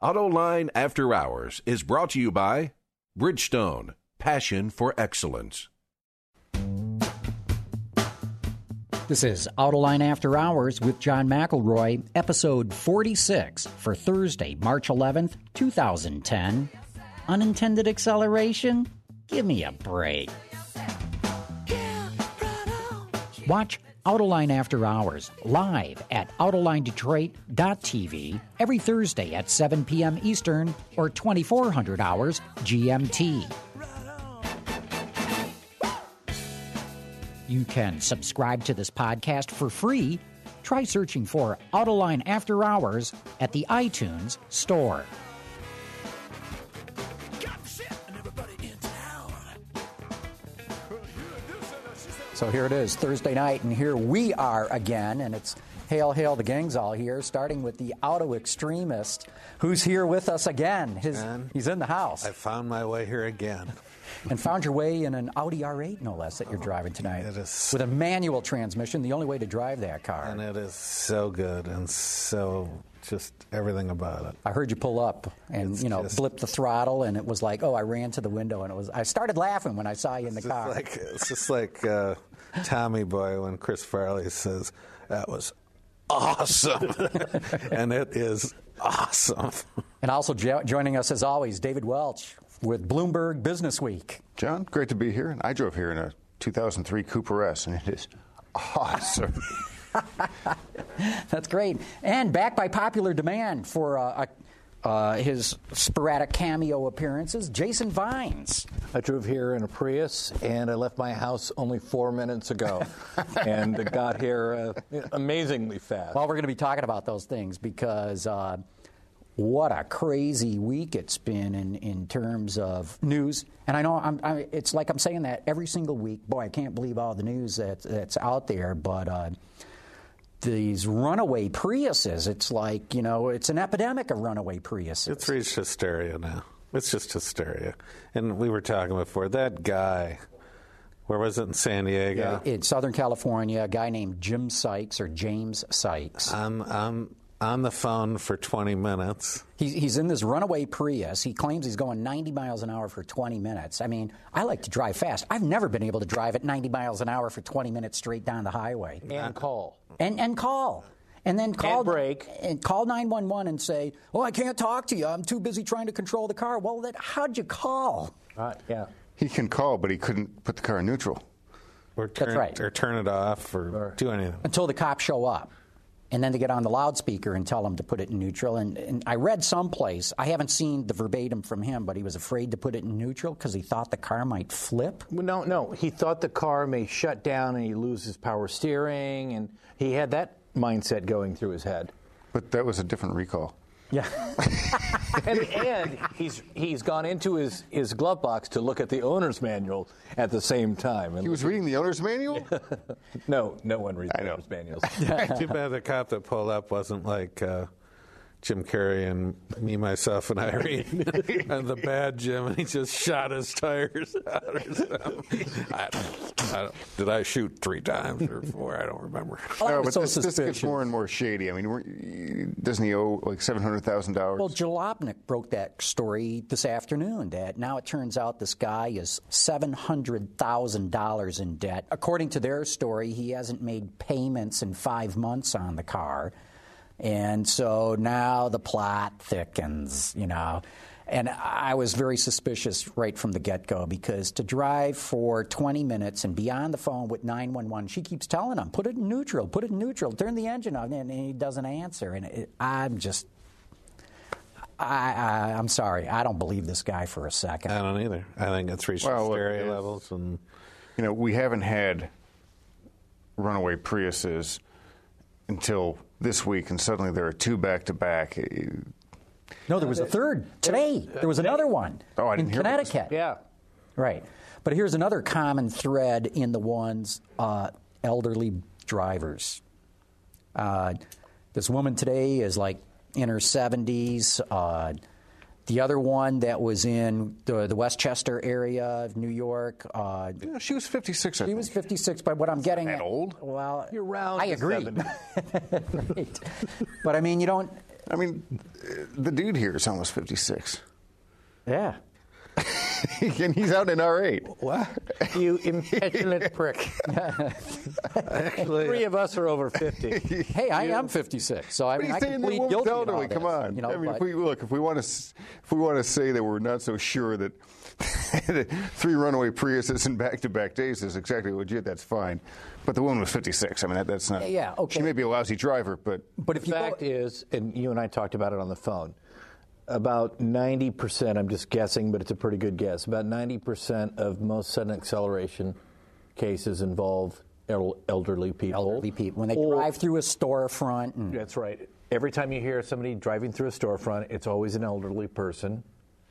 AutoLine After Hours is brought to you by Bridgestone, passion for excellence. This is AutoLine After Hours with John McElroy, episode 46 for Thursday, March 11th, 2010. Unintended acceleration? Give me a break. Watch AutoLine After Hours live at AutolineDetroit.tv every Thursday at 7 p.m. Eastern or 2400 hours GMT. You can subscribe to this podcast for free. Try searching for AutoLine After Hours at the iTunes Store. So here it is, Thursday night, and here we are again, and it's hail, hail, the gang's all here, starting with the auto extremist, who's here with us again. He's in the house. I found my way here again. And found your way in an Audi R8, no less, that you're driving tonight. It is. With a manual transmission, the only way to drive that car. And it is so good and so just everything about it. I heard you pull up and, blip the throttle, and it was like, I ran to the window, and I started laughing when I saw you in the car. It's just like Tommy Boy when Chris Farley says, that was awesome. And it is awesome. And also joining us, as always, David Welch with Bloomberg Business Week. John, great to be here. And I drove here in a 2003 Cooper S, and it is awesome. That's great. And back by popular demand for his sporadic cameo appearances, Jason Vines. I drove here in a Prius, and I left my house only 4 minutes ago, and got here amazingly fast. Well, we're going to be talking about those things because what a crazy week it's been in terms of news. And I know it's like I'm saying that every single week. Boy, I can't believe all the news that's out there, but these runaway Priuses, it's like, it's an epidemic of runaway Priuses. It's reached hysteria now. It's just hysteria. And we were talking before, that guy, where was it, in San Diego? Yeah, in Southern California, a guy named Jim Sykes or James Sykes. On the phone for 20 minutes. He's in this runaway Prius. He claims he's going 90 miles an hour for 20 minutes. I mean, I like to drive fast. I've never been able to drive at 90 miles an hour for 20 minutes straight down the highway. And call. And call. And then call. And brake. And call 911 and say, I can't talk to you. I'm too busy trying to control the car. Well, how'd you call? Yeah. He can call, but he couldn't put the car in neutral. That's right. Or turn it off or do anything. Until the cops show up. And then they get on the loudspeaker and tell him to put it in neutral. And I read someplace, I haven't seen the verbatim from him, but he was afraid to put it in neutral because he thought the car might flip. Well, no. He thought the car may shut down and he loses power steering. And he had that mindset going through his head. But that was a different recall. Yeah. and he's gone into his glove box to look at the owner's manual at the same time. He was reading the owner's manual? No one reads the owner's manuals. Too bad the cop that pulled up wasn't like Jim Carrey and Me, Myself, and Irene and the bad Jim, and he just shot his tires out or something. Did I shoot 3 times or 4? I don't remember. No, but this gets more and more shady. I mean, doesn't he owe like $700,000? Well, Jalopnik broke that story this afternoon, that now it turns out this guy is $700,000 in debt. According to their story, he hasn't made payments in 5 months on the car. And so now the plot thickens, And I was very suspicious right from the get-go because to drive for 20 minutes and be on the phone with 911, she keeps telling him, put it in neutral, turn the engine on, and he doesn't answer. And I'm sorry, I don't believe this guy for a second. I don't either. I think it's reached hysteria levels. And we haven't had runaway Priuses until this week, and suddenly there are 2 back-to-back. No, there was a third today. There was another one in Connecticut. Yeah. Right. But here's another common thread in the ones, elderly drivers. This woman today is like in her 70s. The other one that was in the Westchester area of New York. She was 56, I think. She was 56, but what I'm getting at... old? Well, you're round. I agree. Right. But I mean, I mean, the dude here is almost 56. Yeah. And he's out in R8. What? You impetulant prick. Actually, 3 of us are over 50. Hey, I am 56, so I mean, I can plead guilty to all Come this, on. you know, I mean, but- if we want to say that we're not so sure that 3 runaway Priuses in back-to-back days is exactly legit, that's fine. But the woman was 56. I mean, that's not. Yeah, okay. She may be a lousy driver, but if The fact is, and you and I talked about it on the phone, about 90%, I'm just guessing, but it's a pretty good guess, about 90% of most sudden acceleration cases involve elderly people. elderly people when they drive through a storefront. And, That's right. Every time you hear somebody driving through a storefront, it's always an elderly person.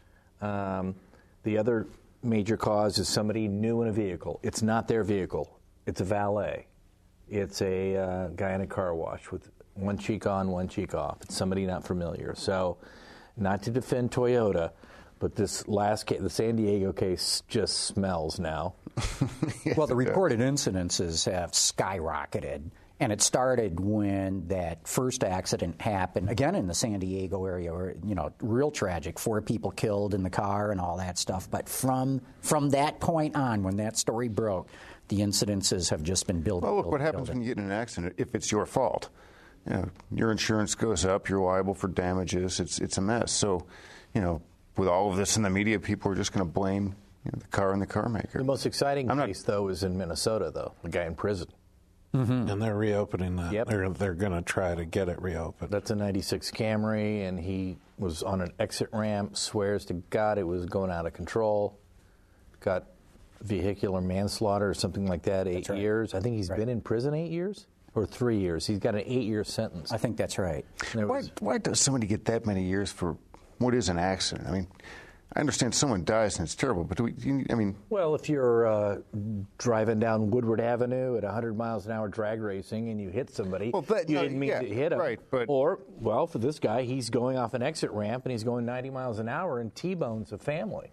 The other major cause is somebody new in a vehicle. It's not their vehicle. It's a valet. It's a guy in a car wash with one cheek on, one cheek off. It's somebody not familiar. So, not to defend Toyota, but this last case, the San Diego case, just smells now. well, the reported incidences have skyrocketed, and it started when that first accident happened, again in the San Diego area, where, you know, real tragic, 4 people killed in the car and all that stuff. But from that point on, when that story broke, the incidences have just been building. well, look what happens when you get in an accident if it's your fault. You know, your insurance goes up, you're liable for damages. It's a mess. So, you know, with all of this in the media, people are just going to blame the car and the car maker. The most exciting case, though, is in Minnesota, though, the guy in prison. and they're reopening that. Yep. They're going to try to get it reopened. That's a 96 Camry, and he was on an exit ramp, swears to God it was going out of control, got vehicular manslaughter or something like that, 8 years. I think he's been in prison 8 years or 3 years. He's got an 8-year sentence. I think that's right. Why does somebody get that many years for what is an accident? I mean, I understand someone dies and it's terrible, but Well, if you're driving down Woodward Avenue at 100 miles an hour drag racing and you hit somebody, you didn't mean to hit him. Right, but well, for this guy, he's going off an exit ramp and he's going 90 miles an hour and T-bones a family.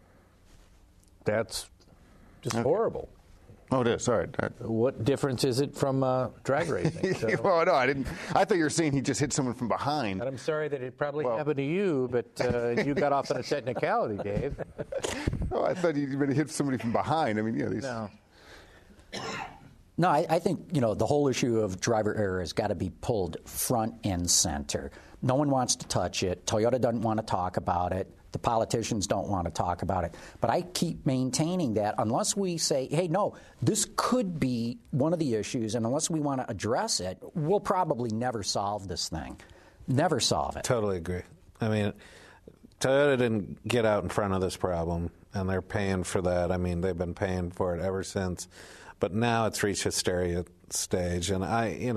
That's just horrible. Oh, it is. All right. What difference is it from drag racing? So, Well, no, I didn't. I thought you were saying he just hit someone from behind. and I'm sorry that it probably happened to you, but you got off on a technicality, Dave. Oh, I thought you hit somebody from behind. I mean, these. No. No, I think, the whole issue of driver error has got to be pulled front and center. No one wants to touch it. Toyota doesn't want to talk about it. The politicians don't want to talk about it. But I keep maintaining that unless we say, hey, no, this could be one of the issues, and unless we want to address it, we'll probably never solve this thing. Never solve it. Totally agree. I mean, Toyota didn't get out in front of this problem, and they're paying for that. I mean, they've been paying for it ever since. But now it's reached hysteria stage, and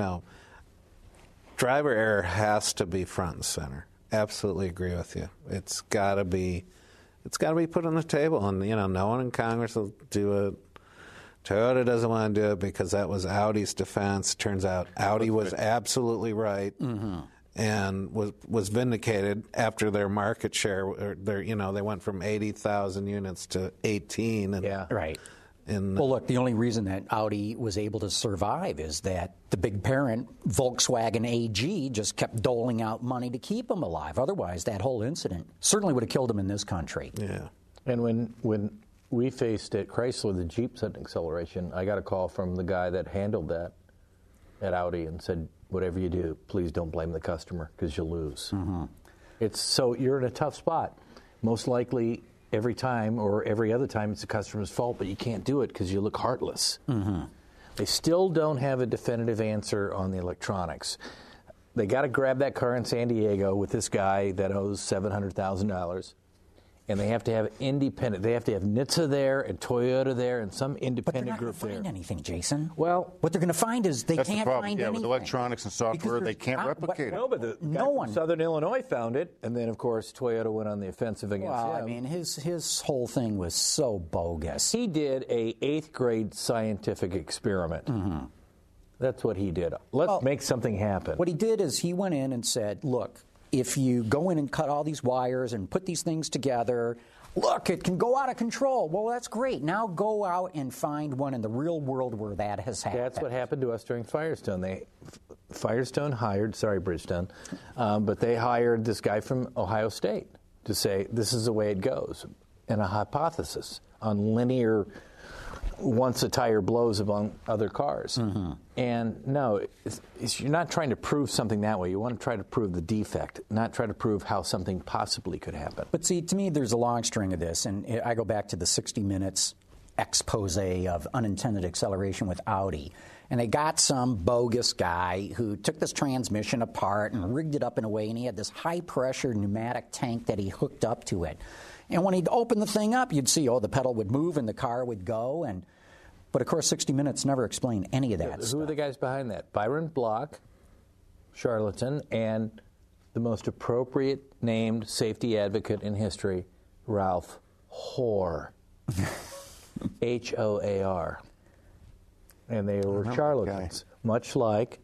driver error has to be front and center. Absolutely agree with you. It's got to be put on the table, and no one in Congress will do it. Toyota doesn't want to do it because that was Audi's defense. Turns out Audi was absolutely right, and was vindicated after their market share. They went from 80,000 units to 18. And, Yeah. Right. Well, look, the only reason that Audi was able to survive is that the big parent, Volkswagen AG, just kept doling out money to keep them alive. Otherwise, that whole incident certainly would have killed them in this country. Yeah. And when we faced at Chrysler the Jeep sudden acceleration, I got a call from the guy that handled that at Audi and said, whatever you do, please don't blame the customer because you'll lose. So you're in a tough spot. Most likely every time or every other time it's the customer's fault, but you can't do it because you look heartless. They still don't have a definitive answer on the electronics. They got to grab that car in San Diego with this guy that owes $700,000. And they have to have independent. They have to have NHTSA there and Toyota there and some independent group But they're not going to find anything, Jason. Well, what they're going to find is they That's the can't problem. find Yeah, anything. with electronics and software, they can't replicate it. No, but the guy from Southern Illinois found it, and then of course Toyota went on the offensive against Well, him. I mean, his whole thing was so bogus. He did a 8th grade scientific experiment. That's what he did. Let's make something happen. What he did is he went in and said, look, if you go in and cut all these wires and put these things together, look, it can go out of control. Well, that's great. Now go out and find one in the real world where that has happened. That's what happened to us during Firestone. Firestone hired, sorry, Bridgestone, but they hired this guy from Ohio State to say, this is the way it goes, and a hypothesis on linear once a tire blows among other cars. Mm-hmm. And no, you're not trying to prove something that way. You want to try to prove the defect, not try to prove how something possibly could happen. But see, to me, there's a long string of this, and I go back to the 60 Minutes expose of unintended acceleration with Audi. And they got some bogus guy who took this transmission apart and rigged it up in a way, and he had this high-pressure pneumatic tank that he hooked up to it. And when he'd open the thing up, you'd see, the pedal would move and the car would go. But, of course, 60 Minutes never explained any of that stuff. Who are the guys behind that? Byron Block, charlatan, and the most appropriate named safety advocate in history, Ralph Hoare. Hoar. And they were charlatans, much like,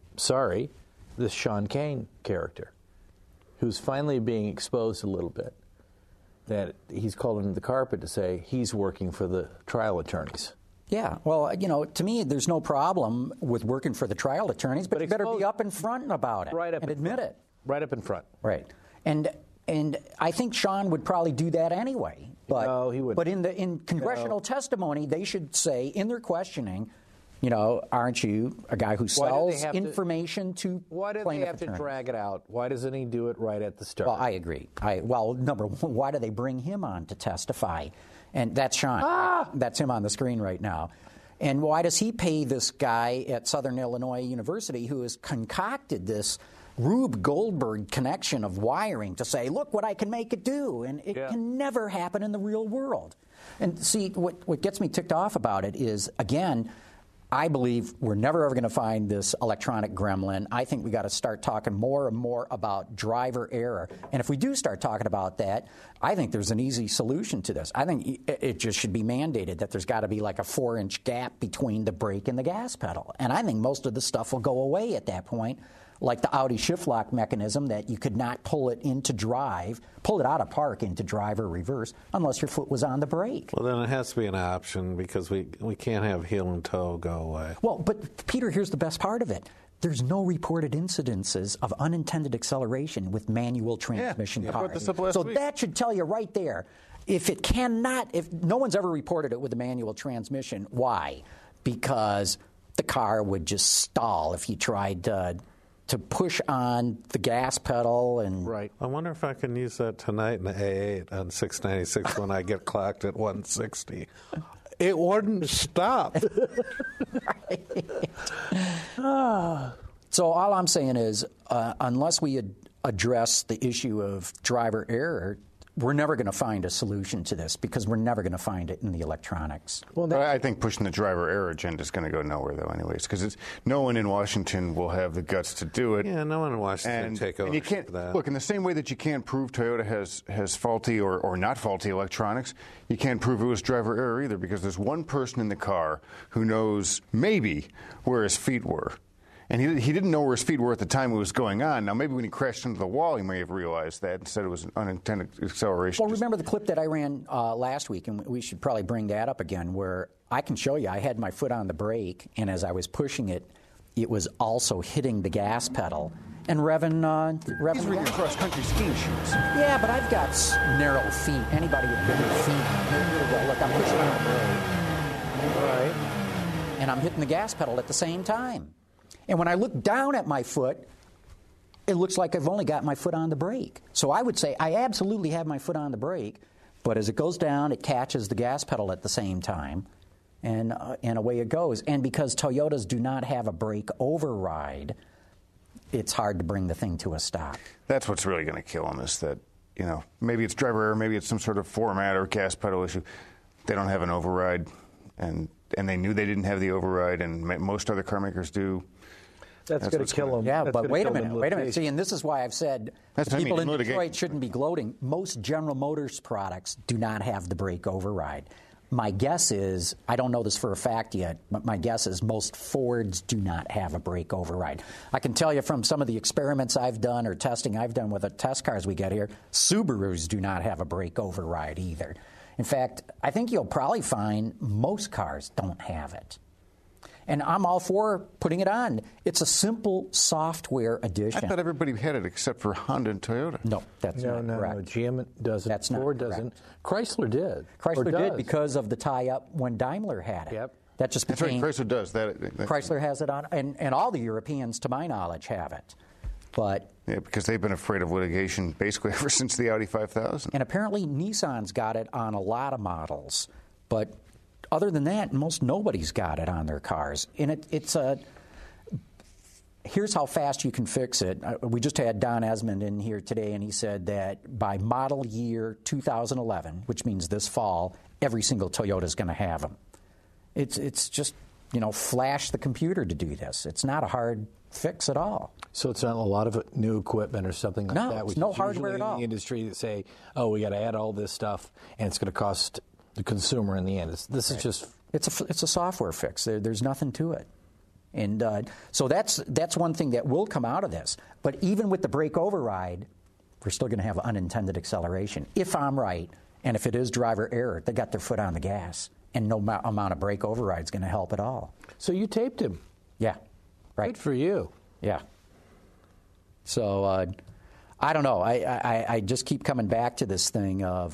this Sean Kane character, who's finally being exposed a little bit. That he's called into the carpet to say he's working for the trial attorneys. Yeah, well, to me, there's no problem with working for the trial attorneys, but you better be up in front about it and admit it. Right up in front. Right. And I think Sean would probably do that anyway. But, no, he wouldn't. But in congressional testimony, they should say in their questioning, aren't you a guy who sells information to Why do they have to drag it out? Why doesn't he do it right at the start? Well, I agree. Number one, why do they bring him on to testify? And that's Sean. That's him on the screen right now. And why does he pay this guy at Southern Illinois University who has concocted this Rube Goldberg connection of wiring to say, look what I can make it do? And it can never happen in the real world. And see, what gets me ticked off about it is, again, I believe we're never ever going to find this electronic gremlin. I think we got to start talking more and more about driver error. And if we do start talking about that, I think there's an easy solution to this. I think it just should be mandated that there's got to be like a 4-inch gap between the brake and the gas pedal. And I think most of the stuff will go away at that point, like the Audi shift lock mechanism that you could not pull it out of park into drive or reverse unless your foot was on the brake. Well, then it has to be an option because we can't have heel and toe go away. Well, but Peter, here's the best part of it. There's no reported incidences of unintended acceleration with manual transmission cars. So that should tell you right there. If no one's ever reported it with a manual transmission, why? Because the car would just stall if you tried to push on the gas pedal. And right. I wonder if I can use that tonight in the A8 on 696 when I get clocked at 160. It wouldn't stop. So all I'm saying is, unless we address the issue of driver error, we're never going to find a solution to this because we're never going to find it in the electronics. Well, I think pushing the driver error agenda is going to go nowhere, though, anyways, because no one in Washington will have the guts to do it. Yeah, no one in Washington will take over. And you can't look in the same way that you can't prove Toyota has faulty or not faulty electronics. You can't prove it was driver error either, because there's one person in the car who knows maybe where his feet were. And he didn't know where his feet were at the time it was going on. Now, maybe when he crashed into the wall, he may have realized that and said it was an unintended acceleration. Well, remember the clip that I ran last week, and we should probably bring that up again, where I can show you I had my foot on the brake, and as I was pushing it, it was also hitting the gas pedal and revving. He's wearing cross-country skiing shoes. Yeah, but I've got narrow feet. Anybody with bigger feet, look, I'm pushing on the brake. Right. And I'm hitting the gas pedal at the same time. And when I look down at my foot, it looks like I've only got my foot on the brake. So I would say I absolutely have my foot on the brake, but as it goes down, it catches the gas pedal at the same time, and away it goes. And because Toyotas do not have a brake override, it's hard to bring the thing to a stop. That's what's really going to kill them is that, maybe it's driver error, maybe it's some sort of format or gas pedal issue. They don't have an override, and they knew they didn't have the override, and most other car makers do. That's going to kill them. Yeah, but wait a minute. See, and this is why I've said people in Detroit shouldn't be gloating. Most General Motors products do not have the brake override. My guess is, I don't know this for a fact yet, but my guess is most Fords do not have a brake override. I can tell you from some of the experiments I've done or testing I've done with the test cars we get here, Subarus do not have a brake override either. In fact, I think you'll probably find most cars don't have it. And I'm all for putting it on. It's a simple software addition. I thought everybody had it except for Honda and Toyota. No, that's not correct. No, GM doesn't. That's not Ford correct. doesn't. Chrysler did. Chrysler did because of the tie-up when Daimler had it. Yep. That just That's right, became, Chrysler does. Chrysler has it on, and all the Europeans, to my knowledge, have it. But Yeah, because they've been afraid of litigation basically ever since the Audi 5000. and apparently Nissan's got it on a lot of models, but other than that, most nobody's got it on their cars. And it's a here's how fast you can fix it. We just had Don Esmond in here today, and he said that by model year 2011, which means this fall, every single Toyota is going to have them. It's just, flash the computer to do this. It's not a hard fix at all. So it's not a lot of new equipment or something like No, that. it's which no is hardware usually at all. in the industry that say, oh, we got to add all this stuff, and it's going to cost the consumer in the end. This is just... It's a software fix. There's nothing to it. And so that's one thing that will come out of this. But even with the brake override, we're still going to have unintended acceleration. If I'm right, and if it is driver error, they got their foot on the gas, and no amount of brake override is going to help at all. So you taped him. Yeah, right. Good for you. Yeah. So I don't know. I just keep coming back to this thing of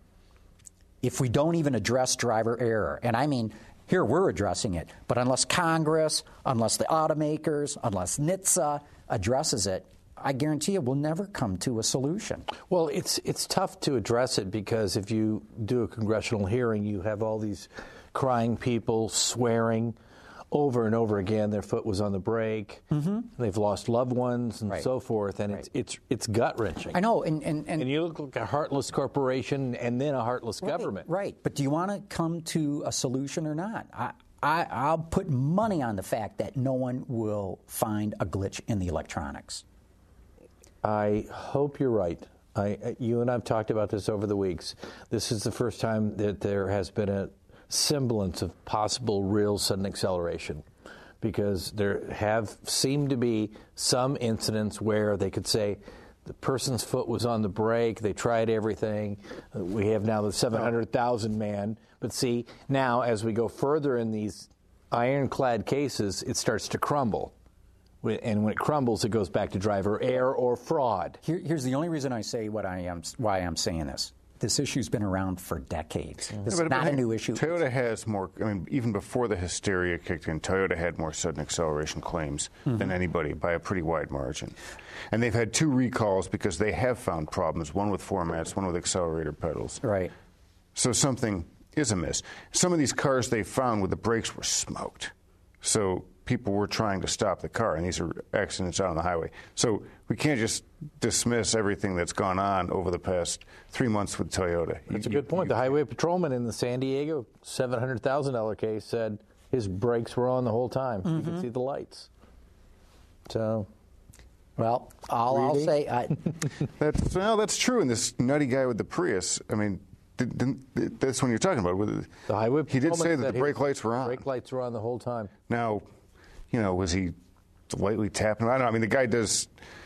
if we don't even address driver error, and I mean, here we're addressing it, but unless Congress, unless the automakers, unless NHTSA addresses it, I guarantee you we'll never come to a solution. Well, it's tough to address it because if you do a congressional hearing, you have all these crying people swearing over and over again their foot was on the brake. Mm-hmm. They've lost loved ones and so forth, and it's gut-wrenching. I know, and you look like a heartless corporation and then a heartless government. Right, but do you want to come to a solution or not? I'll put money on the fact that no one will find a glitch in the electronics. I hope you're right. You and I have talked about this over the weeks. This is the first time that there has been a semblance of possible real sudden acceleration, because there have seemed to be some incidents where they could say the person's foot was on the brake, they tried everything. We have now the 700,000 man. But see, now as we go further in these ironclad cases, it starts to crumble. And when it crumbles, it goes back to driver error or fraud. Here's the only reason I say why I'm saying this. This issue's been around for decades. This is not a new issue. Toyota has more, even before the hysteria kicked in, Toyota had more sudden acceleration claims than anybody by a pretty wide margin. And they've had 2 recalls because they have found problems, one with formats, one with accelerator pedals. Right. So something is amiss. Some of these cars they found with the brakes were smoked. So people were trying to stop the car, and these are accidents out on the highway. So we can't just dismiss everything that's gone on over the past 3 months with Toyota. That's a good point. The highway patrolman in the San Diego $700,000 case said his brakes were on the whole time. You could see the lights. So, well, I'll say that's true. And this nutty guy with the Prius, I mean, that's when you're talking about. The highway he did say that the brake lights were on. Brake lights were on the whole time. Now, was he lightly tapping? I don't know. I mean, the guy does.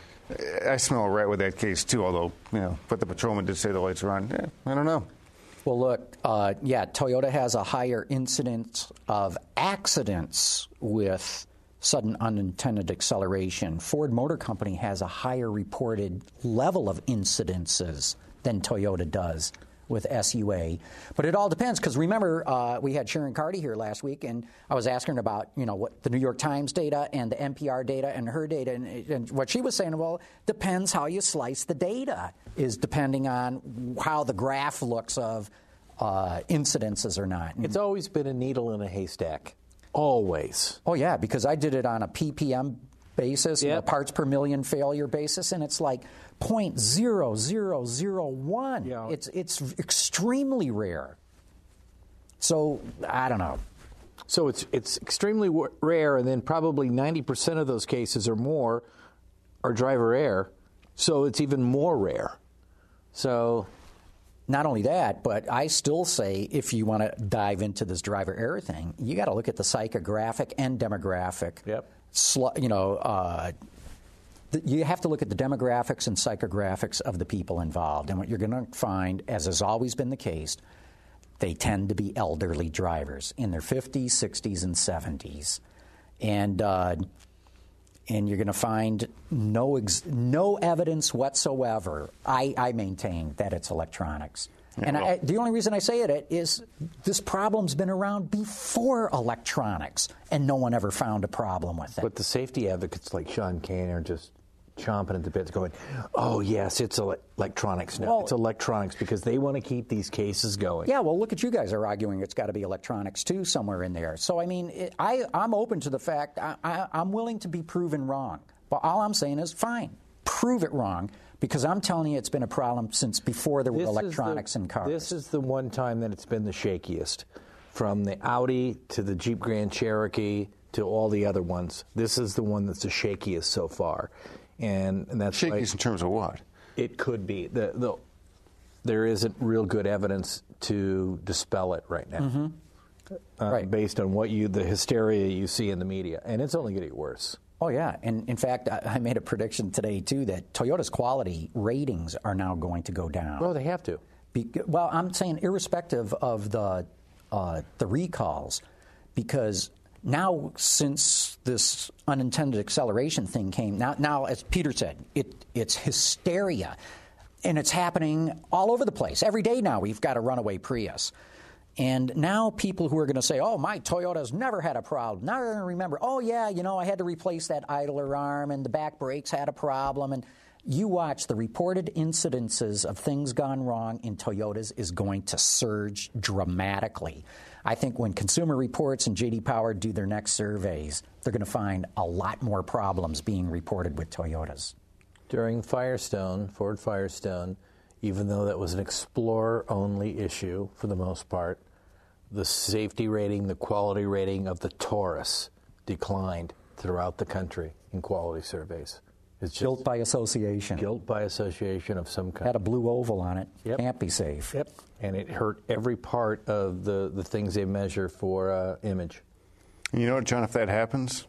I smell a rat with that case too. Although, but the patrolman did say the lights were on. Yeah, I don't know. Well, look, Toyota has a higher incidence of accidents with sudden unintended acceleration. Ford Motor Company has a higher reported level of incidences than Toyota does with SUA. But it all depends, because remember, we had Sharon Carty here last week, and I was asking her about, what the New York Times data and the NPR data and her data, and what she was saying, well, depends how you slice the data, is depending on how the graph looks of incidences or not. It's always been a needle in a haystack. Always. Oh, yeah, because I did it on a PPM basis, parts per million failure basis, and it's like 0.0001. Yeah. It's extremely rare. So I don't know. So it's extremely rare, and then probably 90% of those cases or more are driver error. So it's even more rare. So not only that, but I still say if you want to dive into this driver error thing, you got to look at the psychographic and demographic. Yep. You have to look at the demographics and psychographics of the people involved. And what you're going to find, as has always been the case, They tend to be elderly drivers in their 50s, 60s, and 70s. And you're going to find no evidence whatsoever, I maintain, that it's electronics. And the only reason I say it is this problem's been around before electronics, and no one ever found a problem with it. But the safety advocates like Sean Kane are just chomping at the bits going, oh, yes, it's electronics now. It's electronics because they want to keep these cases going. Yeah, well, look at you guys are arguing it's got to be electronics, too, somewhere in there. So, I mean, I'm open to the fact I'm willing to be proven wrong. But all I'm saying is, fine, prove it wrong, because I'm telling you it's been a problem since before there were electronics in cars. This is the one time that it's been the shakiest. From the Audi to the Jeep Grand Cherokee to all the other ones, this is the one that's the shakiest so far. And that's shakiest in terms of what? It could be. There isn't real good evidence to dispel it right now, right. Based on the hysteria you see in the media. And it's only getting worse. Oh, yeah. And in fact, I made a prediction today, too, that Toyota's quality ratings are now going to go down. Well, they have to. Well, I'm saying irrespective of the recalls, because now since this unintended acceleration thing came, now as Peter said, it's hysteria. And it's happening all over the place. Every day now we've got a runaway Prius. And now people who are going to say, oh, my Toyota's never had a problem, now they're going to remember, oh, yeah, I had to replace that idler arm and the back brakes had a problem. And you watch, the reported incidences of things gone wrong in Toyotas is going to surge dramatically. I think when Consumer Reports and J.D. Power do their next surveys, they're going to find a lot more problems being reported with Toyotas. During Ford Firestone, even though that was an Explorer-only issue for the most part, the safety rating, the quality rating of the Taurus declined throughout the country in quality surveys. It's just guilt by association. Guilt by association of some kind. Had a blue oval on it. Yep. Can't be safe. Yep. And it hurt every part of the things they measure for image. And you know what, John, if that happens,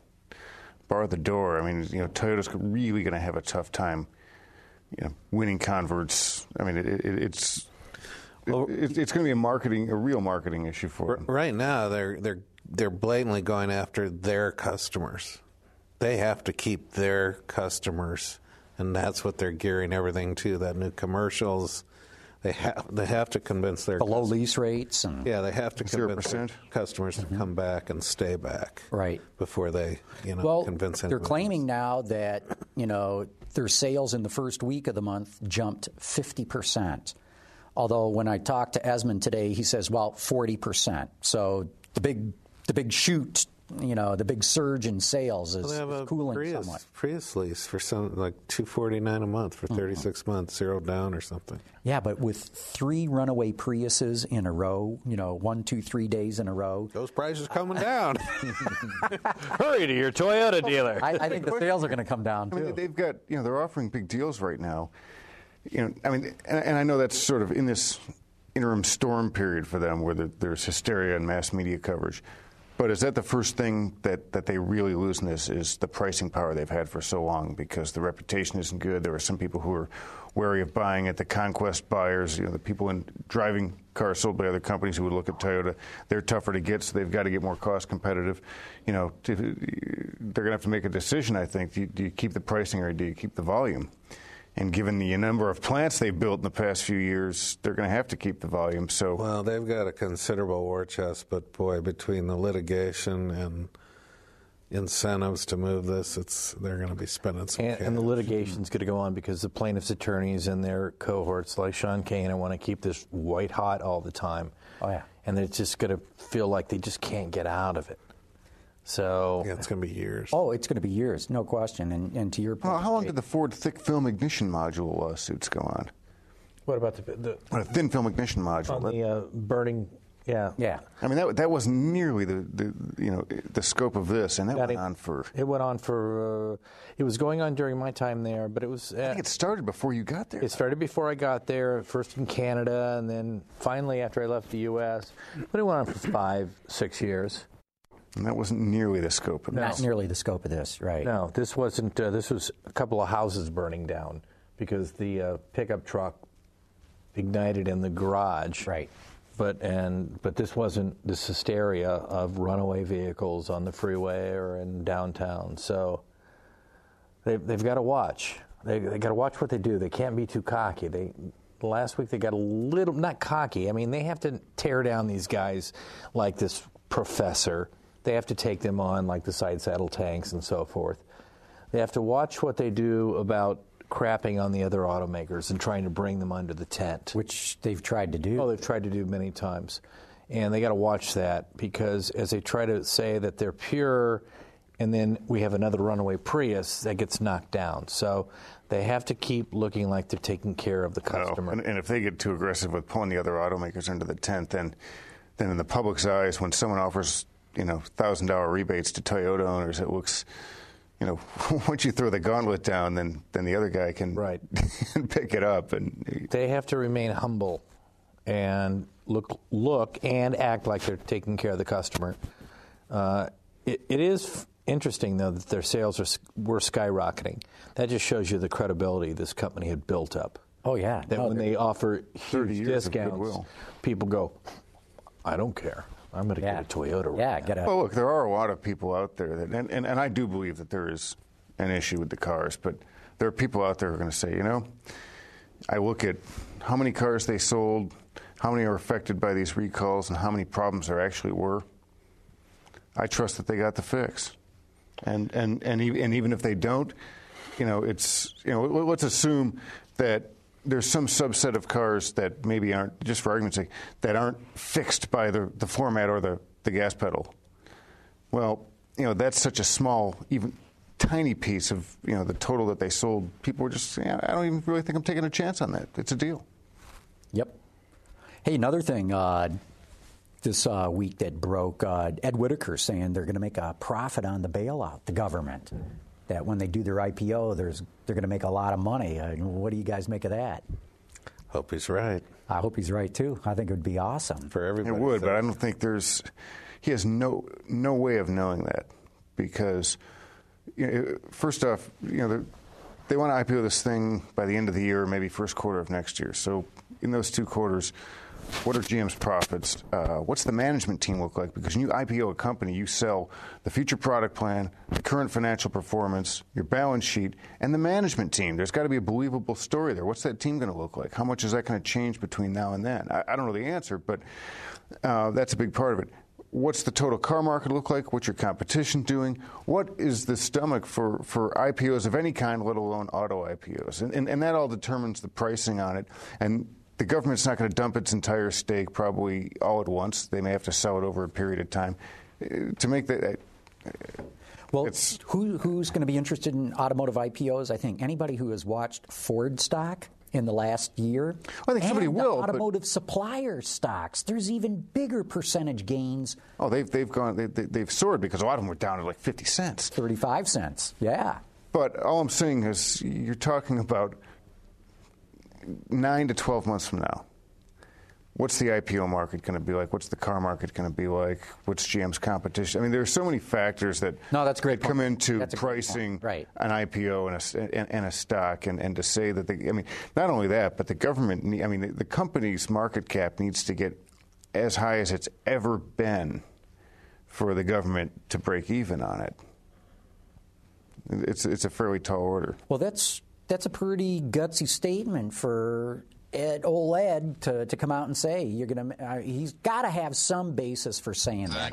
bar the door. I mean, Toyota's really going to have a tough time winning converts. I mean, it's going to be a real marketing issue for them. Right now, they're blatantly going after their customers. They have to keep their customers, and that's what they're gearing everything to. That new commercials, they have to convince their below lease rates, and they have to convince 0%. their customers to come back and stay back, right, before they convince anyone. They're claiming now that their sales in the first week of the month jumped 50%. Although when I talked to Esmond today, he says, well, 40%. So the big shoot, the big surge in sales is cooling somewhat. Prius lease for some like $249 a month for 36 months, 0 down or something. Yeah, but with 3 runaway Priuses in a row, 1, 2, 3 days in a row, those prices coming down. Hurry to your Toyota dealer. I think the sales are going to come down too. I mean, they've got they're offering big deals right now. I mean, and I know that's sort of in this interim storm period for them where there's hysteria and mass media coverage. But is that the first thing that they really lose in this is the pricing power they've had for so long because the reputation isn't good? There are some people who are wary of buying it. The conquest buyers, the people in driving cars sold by other companies who would look at Toyota, they're tougher to get, so they've got to get more cost competitive. They're going to have to make a decision, I think. Do you keep the pricing or do you keep the volume? And given the number of plants they've built in the past few years, they're going to have to keep the volume. So, well, they've got a considerable war chest, but boy, between the litigation and incentives to move this, they're going to be spending some cash. And the litigation's going to go on because the plaintiffs' attorneys and their cohorts, like Sean Kane, want to keep this white hot all the time. Oh yeah, and it's just going to feel like they just can't get out of it. So it's going to be years. Oh, it's going to be years, no question. And to your point, how long did the Ford thick film ignition module lawsuits go on? What about the thin film ignition module? On the burning? Yeah. I mean, that wasn't nearly the scope of this, and that went on for. It went on for. It was going on during my time there, but it was. I think it started before you got there. It started before I got there. First in Canada, and then finally after I left the U.S. But it went on for 5-6 years. And that wasn't nearly the scope of this. Not nearly the scope of this, right? No, this wasn't. This was a couple of houses burning down because the pickup truck ignited in the garage. Right. But this wasn't this hysteria of runaway vehicles on the freeway or in downtown. So they've got to watch. They got to watch what they do. They can't be too cocky. Last week they got a little, not cocky. I mean, they have to tear down these guys like this professor. They have to take them on like the side saddle tanks and so forth. They have to watch what they do about crapping on the other automakers and trying to bring them under the tent. Which they've tried to do. Oh, they've tried to do many times. And they got to watch that, because as they try to say that they're pure, and then we have another runaway Prius that gets knocked down. So they have to keep looking like they're taking care of the customer. And if they get too aggressive with pulling the other automakers into the tent, then in the public's eyes, when someone offers, $1,000 rebates to Toyota owners, it looks, once you throw the gauntlet down, then the other guy can pick it up. And they have to remain humble and look and act like they're taking care of the customer. It is interesting, though, that their sales were skyrocketing. That just shows you the credibility this company had built up. Oh, yeah. That when they offer huge discounts, people go, I don't care. I'm going to get a Toyota. Yeah, Well, look, there are a lot of people out there that, and I do believe that there is an issue with the cars, but there are people out there who are going to say, I look at how many cars they sold, how many are affected by these recalls, and how many problems there actually were. I trust that they got the fix, and even if they don't, let's assume that there's some subset of cars that maybe aren't, just for argument's sake, that aren't fixed by the format or the gas pedal. Well, that's such a small, even tiny piece of the total that they sold. People were just saying, I don't even really think I'm taking a chance on that. It's a deal. Yep. Hey, another thing. This week that broke, Ed Whitaker saying they're going to make a profit on the bailout, the government. That when they do their IPO, they're going to make a lot of money. What do you guys make of that? Hope he's right. I hope he's right, too. I think it would be awesome. For everybody. It would, but I don't think he has no way of knowing that, because, first off, they want to IPO this thing by the end of the year, maybe first quarter of next year. So in those 2 quarters, what are GM's profits? What's the management team look like? Because when you IPO a company, you sell the future product plan, the current financial performance, your balance sheet, and the management team. There's got to be a believable story there. What's that team going to look like? How much is that going to change between now and then? I don't know the answer, but that's a big part of it. What's the total car market look like? What's your competition doing? What is the stomach for IPOs of any kind, let alone auto IPOs? And that all determines the pricing on it. And the government's not going to dump its entire stake probably all at once. They may have to sell it over a period of time. To make that... Well, who's going to be interested in automotive IPOs? I think anybody who has watched Ford stock in the last year. Well, I think somebody will. Automotive supplier stocks. There's even bigger percentage gains. Oh, they've soared, because a lot of them were down at like 50 cents. 35 cents, yeah. But all I'm saying is you're talking about 9 to 12 months from now. What's the IPO market going to be like? What's the car market going to be like? What's GM's competition? I mean, there are so many factors that come into pricing an IPO and a stock, and to say that not only that, but the government. The company's market cap needs to get as high as it's ever been for the government to break even on it. It's a fairly tall order. Well, that's a pretty gutsy statement for old Ed to come out and say he's got to have some basis for saying that.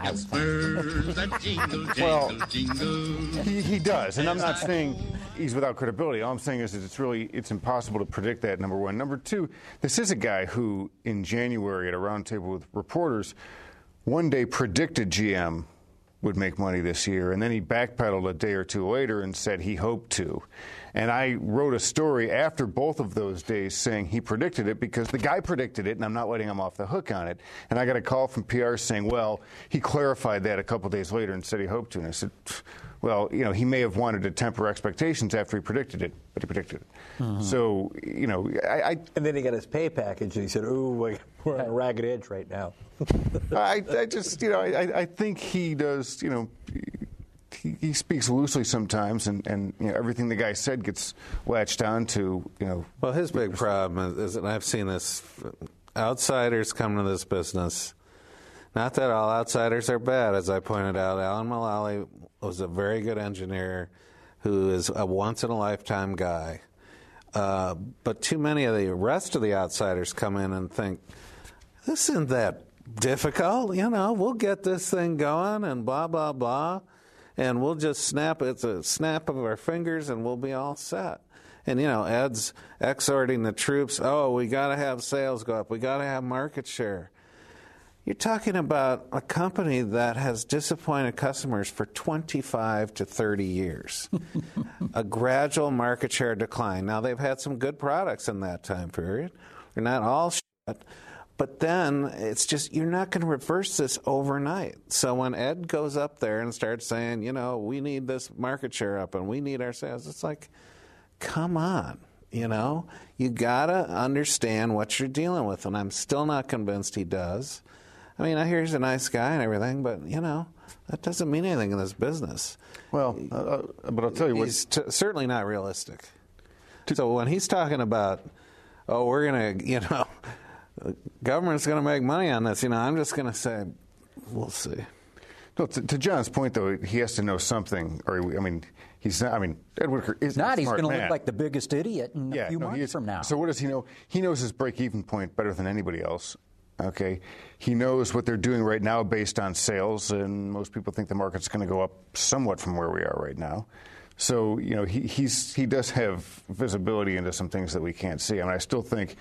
Well, he does, and I'm not saying he's without credibility. All I'm saying is that it's impossible to predict that, number one. Number two, this is a guy who, in January at a roundtable with reporters, one day predicted GM would make money this year, and then he backpedaled a day or two later and said he hoped to. And I wrote a story after both of those days saying he predicted it, because the guy predicted it, and I'm not letting him off the hook on it. And I got a call from PR saying, well, he clarified that a couple days later and said he hoped to. And I said, well, he may have wanted to temper expectations after he predicted it, but he predicted it. Mm-hmm. So, And then he got his pay package, and he said, ooh, we're on a ragged edge right now. I think he does, he speaks loosely sometimes, and everything the guy said gets latched on to, Well, his big problem is, and I've seen this outsiders come to this business. Not that all outsiders are bad, as I pointed out. Alan Mulally was a very good engineer who is a once-in-a-lifetime guy. But too many of the rest of the outsiders come in and think, this isn't that difficult, we'll get this thing going and blah, blah, blah, and we'll just snap, it's a snap of our fingers and we'll be all set. And, Ed's exhorting the troops, we got to have sales go up, we got to have market share. You're talking about a company that has disappointed customers for 25 to 30 years. A gradual market share decline. Now, they've had some good products in that time period. They're not all shit. But then it's just, you're not going to reverse this overnight. So when Ed goes up there and starts saying, we need this market share up and we need our sales, it's like, come on. You got to understand what you're dealing with. And I'm still not convinced he does. I mean, I hear he's a nice guy and everything, but, that doesn't mean anything in this business. Well, but I'll tell you what. He's certainly not realistic. So when he's talking about, we're going to, the government's going to make money on this, I'm just going to say, we'll see. No, to John's point, though, he has to know something. He's not. Ed Whitacre is not. He's going to look like the biggest idiot in a few months from now. So what does he know? He knows his break-even point better than anybody else. Okay, he knows what they're doing right now based on sales, and most people think the market's going to go up somewhat from where we are right now. So he does have visibility into some things that we can't see. I still think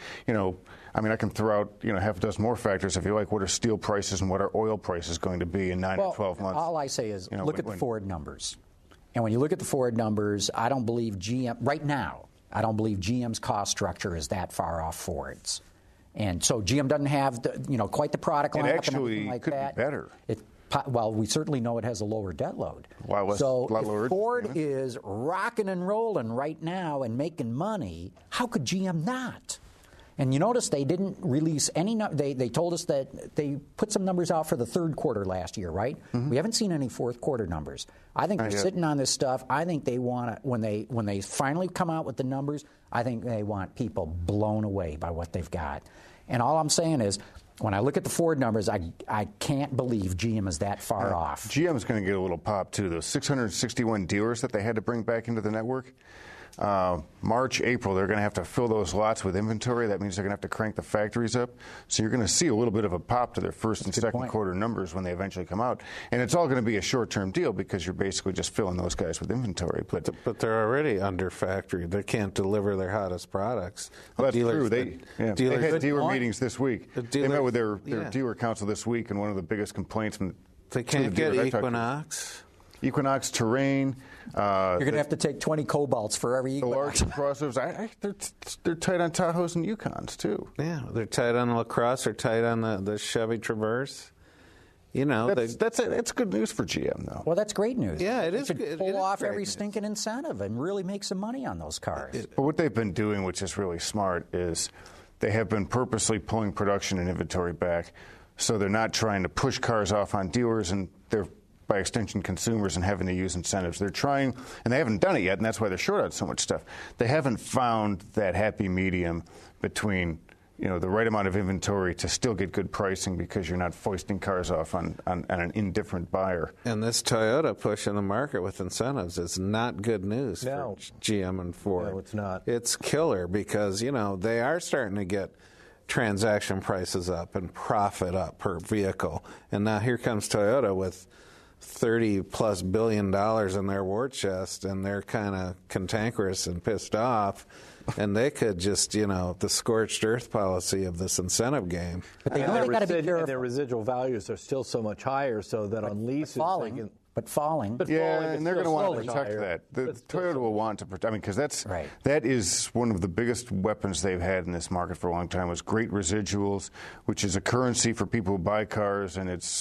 I can throw out half a dozen more factors if you like. What are steel prices and what are oil prices going to be in 9 to 12 months? All I say is look at the Ford numbers, and when you look at the Ford numbers, I don't believe GM right now. I don't believe GM's cost structure is that far off Ford's. And so GM doesn't have quite the product line and everything like that. It actually could be better. Well, we certainly know it has a lower debt load. Wow, so a lot lower. If Ford is rocking and rolling right now and making money, how could GM not? And you notice they didn't release any. They told us that they put some numbers out for the third quarter last year, right? Mm-hmm. We haven't seen any fourth quarter numbers. I think they're sitting on this stuff. I think they want to when they finally come out with the numbers. I think they want people blown away by what they've got. And all I'm saying is, when I look at the Ford numbers, I can't believe GM is that far off. GM's going to get a little pop, too. Those 661 dealers that they had to bring back into the network, March, April, they're going to have to fill those lots with inventory. That means they're going to have to crank the factories up. So you're going to see a little bit of a pop to their first and second quarter numbers when they eventually come out. And it's all going to be a short-term deal because you're basically just filling those guys with inventory. But they're already under factory. They can't deliver their hottest products. Well, that's true. They had dealer meetings this week. They met with their dealer council this week, and one of the biggest complaints from they can't get Equinox, Terrain. You're going to have to take 20 Cobalts for every Equinox. The large crossovers, they're tight on Tahoes and Yukons, too. Yeah, they're tight on the LaCrosse. They're tight on the Chevy Traverse. That's good news for GM, though. Well, that's great news. Yeah, it is. They could pull off every stinking incentive and really make some money on those cars. But what they've been doing, which is really smart, is they have been purposely pulling production and inventory back. So they're not trying to push cars off on dealers and they're by extension consumers and having to use incentives. They're trying, and they haven't done it yet, and that's why they're short on so much stuff. They haven't found that happy medium between the right amount of inventory to still get good pricing because you're not foisting cars off on an indifferent buyer. And this Toyota push in the market with incentives is not good news for GM and Ford. No, it's not. It's killer because, they are starting to get transaction prices up and profit up per vehicle. And now here comes Toyota with $30+ billion in their war chest, and they're kind of cantankerous and pissed off, and they could just, the scorched earth policy of this incentive game. But they got to be careful. And their residual values are still so much higher, so that on leases falling. But and they're going to want to protect that. Toyota will want to protect. Because that is one of the biggest weapons they've had in this market for a long time. Was great residuals, which is a currency for people who buy cars, and it's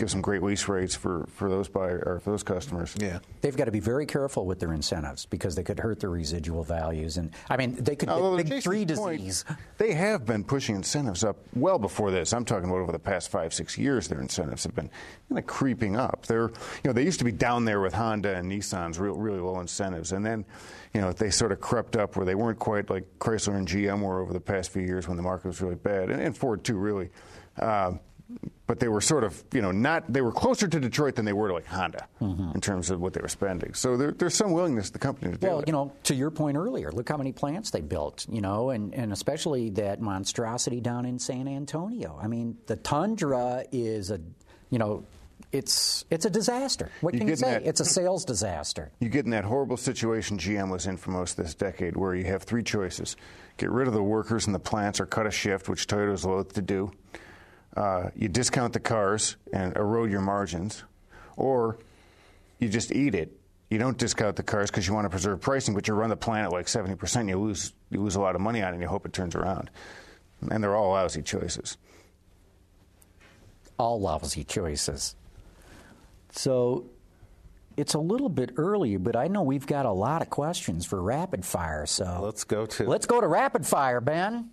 give some great lease rates for those for those customers. Yeah. They've got to be very careful with their incentives because they could hurt their residual values. And I mean, they could get big three disease. They have been pushing incentives up well before this. I'm talking about over the past 5-6 years. Their incentives have been kind of creeping up. They used to be down there with Honda and Nissan's really low incentives, and then they sort of crept up where they weren't quite like Chrysler and GM were over the past few years when the market was really bad, and Ford too, really. But they were sort of, they were closer to Detroit than they were to like Honda in terms of what they were spending. So there's some willingness of the company to do it. Well, to your point earlier, look how many plants they built, and especially that monstrosity down in San Antonio. I mean, the Tundra is it's a disaster. What can you say? It's a sales disaster. You get in that horrible situation GM was in for most of this decade where you have three choices. Get rid of the workers in the plants or cut a shift, which Toyota's loath to do. You discount the cars and erode your margins, or you just eat it. You don't discount the cars because you want to preserve pricing, but you run the plant at like 70%. You lose a lot of money on it, and you hope it turns around. And they're all lousy choices. All lousy choices. So it's a little bit early, but I know we've got a lot of questions for Rapid Fire. So let's go to Rapid Fire, Ben.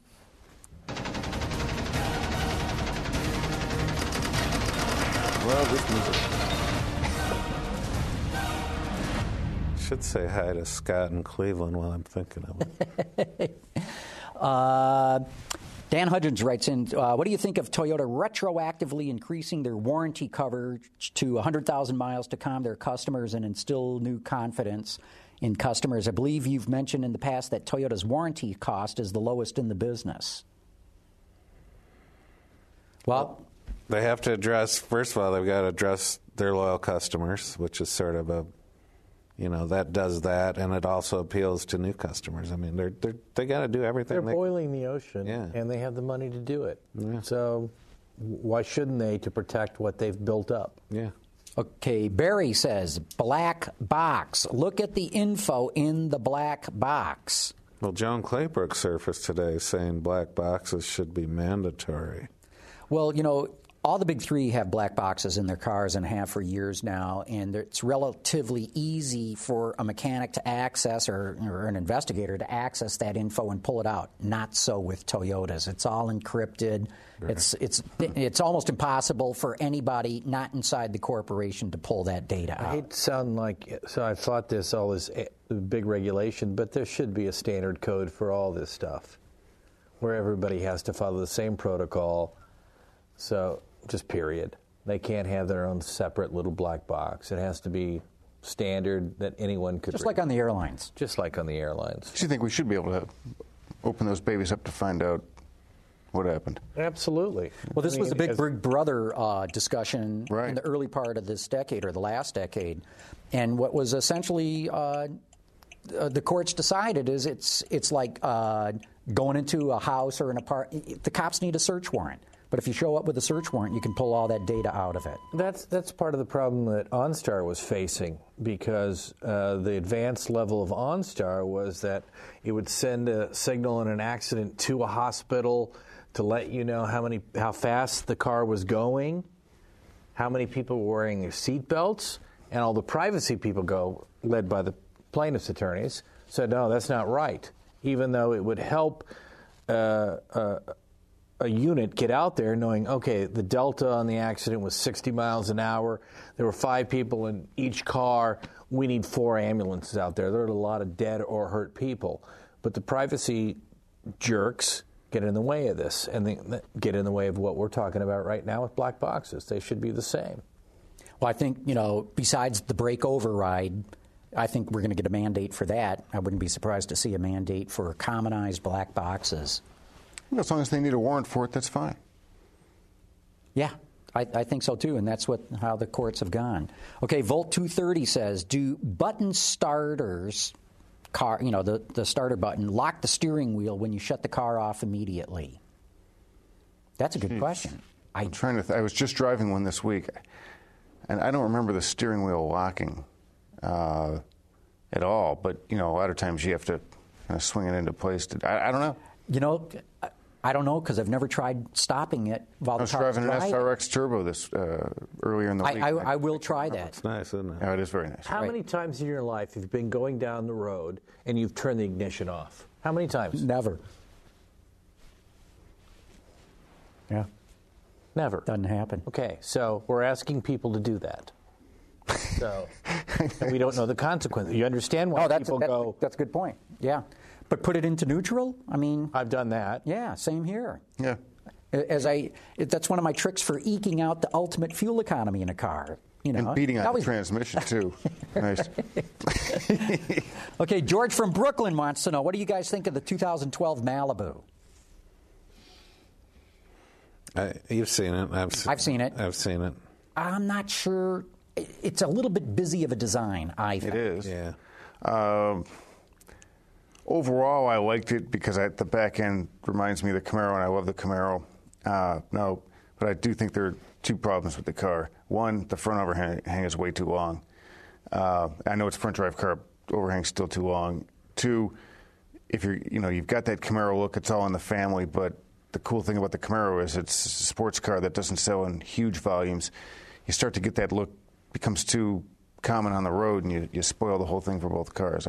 Well, this music. Should say hi to Scott in Cleveland while I'm thinking of it. Dan Hudgens writes in, what do you think of Toyota retroactively increasing their warranty coverage to 100,000 miles to calm their customers and instill new confidence in customers? I believe you've mentioned in the past that Toyota's warranty cost is the lowest in the business. Well, they have to address, first of all, they've got to address their loyal customers, which is sort of that does that, and it also appeals to new customers. I mean, they got to do everything. They're boiling the ocean, and they have the money to do it. Yeah. So why shouldn't they to protect what they've built up? Yeah. Okay, Barry says, black box. Look at the info in the black box. Well, Joan Claybrook surfaced today saying black boxes should be mandatory. Well, all the big three have black boxes in their cars and have for years now, and it's relatively easy for a mechanic to access or an investigator to access that info and pull it out. Not so with Toyotas. It's all encrypted. Right. It's almost impossible for anybody not inside the corporation to pull that data out. I hate to sound like, so I thought this all is a big regulation, but there should be a standard code for all this stuff where everybody has to follow the same protocol. So, just period. They can't have their own separate little black box. It has to be standard that anyone could Just like on the airlines. Just like on the airlines. Do you think we should be able to open those babies up to find out what happened? Absolutely. Well, this was a big Big Brother discussion right. in the early part of this decade or the last decade. And what was essentially the courts decided is it's like going into a house or an apartment. The cops need a search warrant. But if you show up with a search warrant, you can pull all that data out of it. That's part of the problem that OnStar was facing, because the advanced level of OnStar was that it would send a signal in an accident to a hospital to let you know how fast the car was going, how many people were wearing their seat belts, and all the privacy people led by the plaintiff's attorneys, said, no, that's not right, even though it would help a unit get out there knowing, okay, the delta on the accident was 60 miles an hour. There were 5 people in each car. We need 4 ambulances out there. There are a lot of dead or hurt people. But the privacy jerks get in the way of this, and they get in the way of what we're talking about right now with black boxes. They should be the same. Well, I think, besides the brake override, I think we're going to get a mandate for that. I wouldn't be surprised to see a mandate for commonized black boxes. As long as they need a warrant for it, that's fine. Yeah, I think so too, and that's how the courts have gone. Okay, Volt 230 says, do button starters, the starter button, lock the steering wheel when you shut the car off immediately? That's a good question. I'm trying to I was just driving one this week, and I don't remember the steering wheel locking at all, but, a lot of times you have to kind of swing it into place. I don't know. I don't know because I've never tried stopping it while I was the car's driving an driving. SRX Turbo this earlier in the week. I will try that. It's nice, isn't it? Yeah, it is very nice. How many times in your life have you been going down the road and you've turned the ignition off? How many times? Never. Yeah, Never. doesn't happen. Okay, so we're asking people to do that. So and we don't know the consequences. You understand why people go, that's a good point. Yeah, but put it into neutral. I mean, I've done that. yeah, same here. Yeah. That's one of my tricks for eking out the ultimate fuel economy in a car. You know, And beating out the always- transmission, too. Nice. Okay, George from Brooklyn wants to know, what do you guys think of the 2012 Malibu? You've seen it. I've seen it. I've seen it. I'm not sure. It's a little bit busy of a design, I think. It is. Yeah. Overall, I liked it because the back end reminds me of the Camaro, and I love the Camaro. No, but I do think there are two problems with the car. One, the front overhang is way too long. I know it's a front drive car, overhang's still too long. Two, if you've got that Camaro look, it's all in the family, but the cool thing about the Camaro is it's a sports car that doesn't sell in huge volumes. You start to get that look, becomes too common on the road, and you spoil the whole thing for both cars.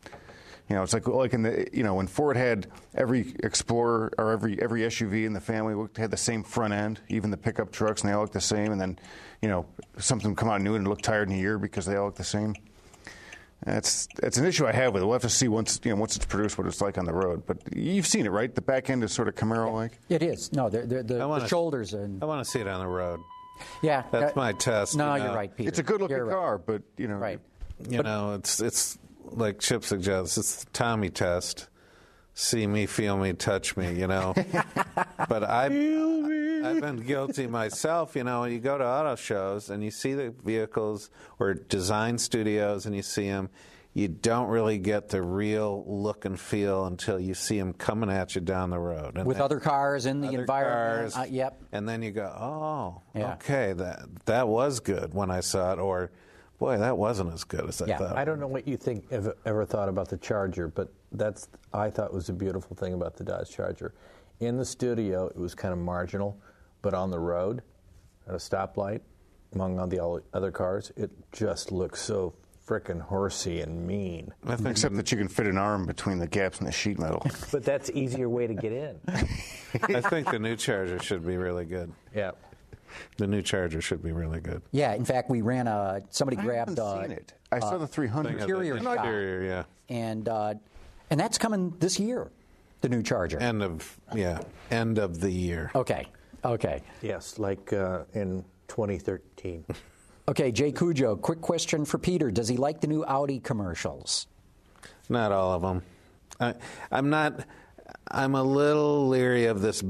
It's like in the when Ford had every Explorer or every SUV in the family had the same front end, even the pickup trucks, and they all look the same. And then something come out new and look tired in a year because they all look the same. It's an issue I have with it. We'll have to see once it's produced what it's like on the road. But you've seen it, right? The back end is sort of Camaro-like. It is. No, the shoulders and I want to see it on the road. yeah. That's my test. No, you're right, Peter. It's a good-looking You're right. car, but Right. It's like Chip suggests. It's the Tommy test. See me, feel me, touch me. But I've been guilty myself. You go to auto shows and you see the vehicles or design studios and you see them. You don't really get the real look and feel until you see them coming at you down the road. And With other cars in the other environment. cars, Yep. And then you go, oh, Yeah. okay, that was good when I saw it, or boy, that wasn't as good as I Yeah, thought. I don't know what you ever thought about the Charger, but I thought was a beautiful thing about the Dodge Charger. In the studio, it was kind of marginal, but on the road, at a stoplight, among all the other cars, it just looks so frickin' horsey and mean. except that you can fit an arm between the gaps in the sheet metal. But that's an easier way to get in. I think the new Charger should be really good. Yeah. The new Charger should be really good. Yeah, in fact, we ran somebody I grabbed haven't seen it. I saw the 300. interior shot. Interior, yeah. And that's coming this year, the new Charger. End of the year. Okay. Yes, like in 2013. Okay, Jay Cujo, quick question for Peter. Does he like the new Audi commercials? Not all of them. I'm a little leery of this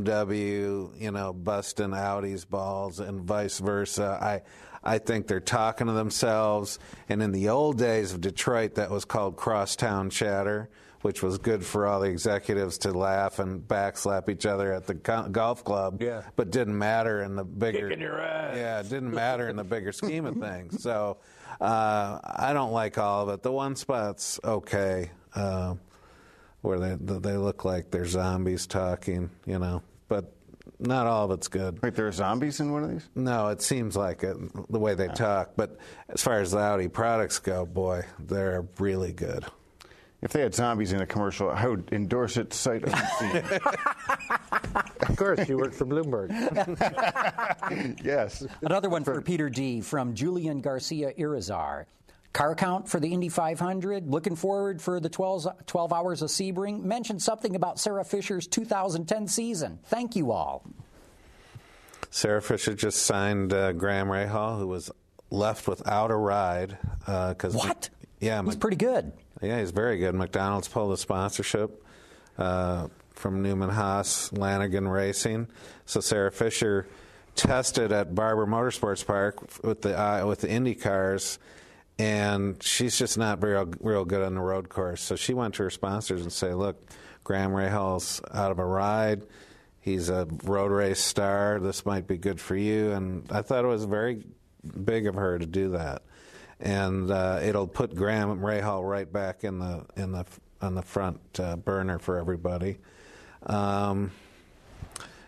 BMW, busting Audi's balls and vice versa. I think they're talking to themselves. And in the old days of Detroit, that was called crosstown chatter, which was good for all the executives to laugh and backslap each other at the golf club. Yeah. But didn't matter in the bigger. Kicking your ass. Yeah, it didn't matter in the bigger scheme of things. So I don't like all of it. The one spot's okay. Where they look like they're zombies talking, but not all of it's good. Wait, there are zombies in one of these? No, it seems like it, the way they talk. But as far as the Audi products go, boy, they're really good. If they had zombies in a commercial, I would endorse it sight unseen. Of course, you work for Bloomberg. Yes. Another one for Peter D. from Julian Garcia Irizar. Car count for the Indy 500. Looking forward for the 12 hours of Sebring. Mentioned something about Sarah Fisher's 2010 season. Thank you all. Sarah Fisher just signed Graham Rahal, who was left without a ride. What? Yeah. He's pretty good. Yeah, he's very good. McDonald's pulled a sponsorship from Newman Haas Lanigan Racing. So Sarah Fisher tested at Barber Motorsports Park with the Indy cars, and she's just not real good on the road course. So she went to her sponsors and said, look, Graham Rahal's out of a ride. He's a road race star. This might be good for you. And I thought it was very big of her to do that. And it'll put Graham Rahal right back on the front burner for everybody.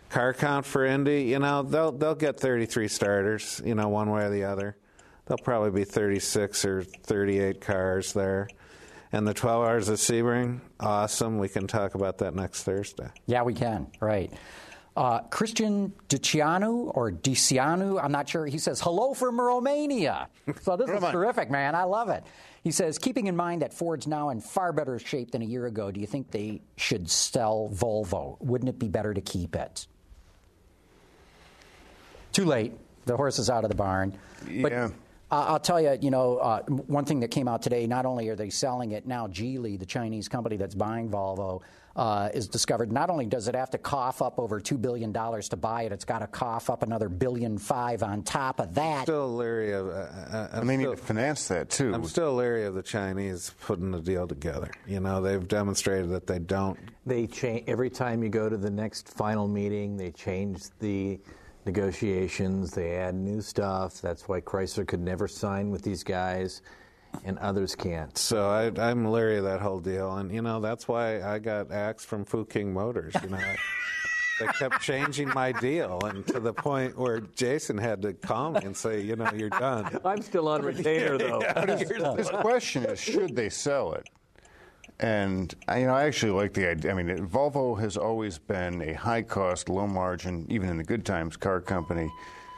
car count for Indy, they'll get 33 starters, one way or the other. There'll probably be 36 or 38 cars there. And the 12 hours of Sebring, awesome. We can talk about that next Thursday. Yeah, we can. Right. Christian Dicianu, I'm not sure. He says, hello from Romania. So this is terrific, man. I love it. He says, keeping in mind that Ford's now in far better shape than a year ago, do you think they should sell Volvo? Wouldn't it be better to keep it? Too late. The horse is out of the barn. But Yeah. I'll tell you, one thing that came out today, not only are they selling it, now Geely, the Chinese company that's buying Volvo, is discovered not only does it have to cough up over $2 billion to buy it, it's got to cough up another $1.5 billion on top of that. Still leery of... And they need to finance that, too. I'm still leery of the Chinese putting the deal together. They've demonstrated that they don't... They change every time you go to the next final meeting. They change the negotiations. They add new stuff. That's why Chrysler could never sign with these guys, and others can't. So I'm leery of that whole deal, and that's why I got axed from Fuking Motors. They kept changing my deal, and to the point where Jason had to call me and say, you're done. I'm still on retainer, though. This question is, should they sell it? And I actually like the idea. I mean, Volvo has always been a high-cost, low-margin, even in the good times, car company.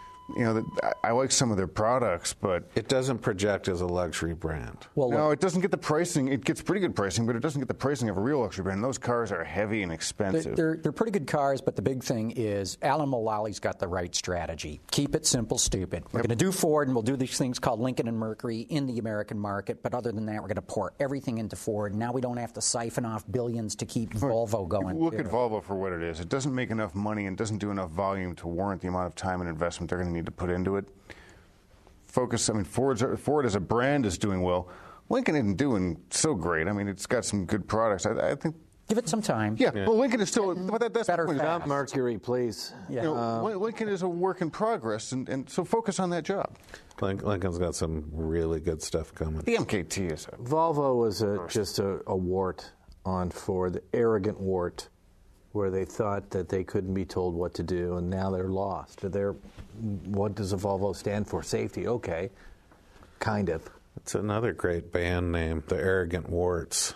I like some of their products, but It doesn't project as a luxury brand. Well, no, it doesn't get the pricing. It gets pretty good pricing, but it doesn't get the pricing of a real luxury brand. Those cars are heavy and expensive. They're pretty good cars, but the big thing is Alan Mullally's got the right strategy. Keep it simple, stupid. We're going to do Ford, and we'll do these things called Lincoln and Mercury in the American market, but other than that, we're going to pour everything into Ford. Now we don't have to siphon off billions to keep Volvo going. Look at Volvo for what it is. It doesn't make enough money and doesn't do enough volume to warrant the amount of time and investment they're going to need to put into it. Focus. I mean, Ford as a brand is doing well. Lincoln isn't doing so great. I mean, it's got some good products. I think. Give it some time. Yeah, well, Lincoln is still. But that's Better the point. fast. Not Mercury, please. Yeah. Lincoln is a work in progress, and so focus on that job. Lincoln's got some really good stuff coming. The MKT is. Volvo was just a wart on Ford, the arrogant wart, where they thought that they couldn't be told what to do, and now they're lost. What does a Volvo stand for? Safety, okay, kind of. It's another great band name, the Arrogant Warts.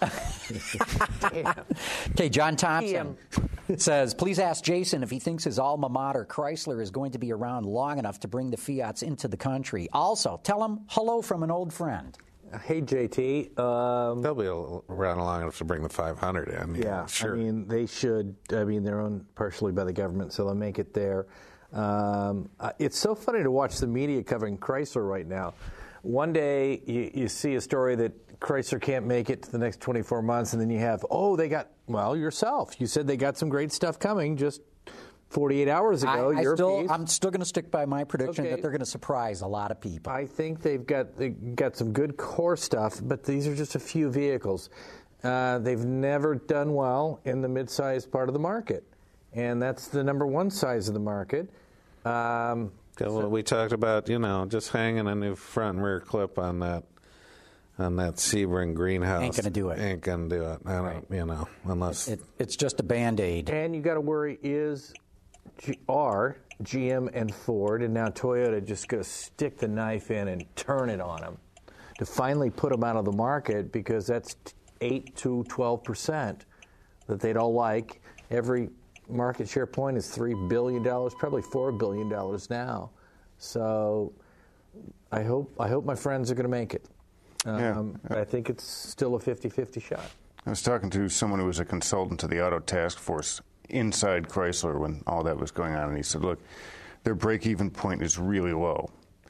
Okay, John Thompson says, please ask Jason if he thinks his alma mater, Chrysler, is going to be around long enough to bring the Fiats into the country. Also, tell him hello from an old friend. Hey, JT. They'll be around long enough to bring the 500 in. Yeah, sure. I mean, they should. I mean, they're owned partially by the government, so they'll make it there. It's so funny to watch the media covering Chrysler right now. One day, you see a story that Chrysler can't make it to the next 24 months, and then you have, yourself. You said they got some great stuff coming just 48 hours ago. I'm still going to stick by my prediction that they're going to surprise a lot of people. I think they got some good core stuff, but these are just a few vehicles. They've never done well in the mid-sized part of the market, and that's the number one size of the market. We talked about, just hanging a new front and rear clip on that Sebring greenhouse. Ain't going to do it. Ain't going to do it. I don't, unless... It's just a Band-Aid. And you got to worry, are GM and Ford, and now Toyota just going to stick the knife in and turn it on them to finally put them out of the market, because that's 8 to 12% that they'd all like. Every market share point is $3 billion, probably $4 billion now. So I hope my friends are going to make it. I think it's still a 50-50 shot. I was talking to someone who was a consultant to the Auto Task Force inside Chrysler when all that was going on, and he said, look, their break-even point is really low.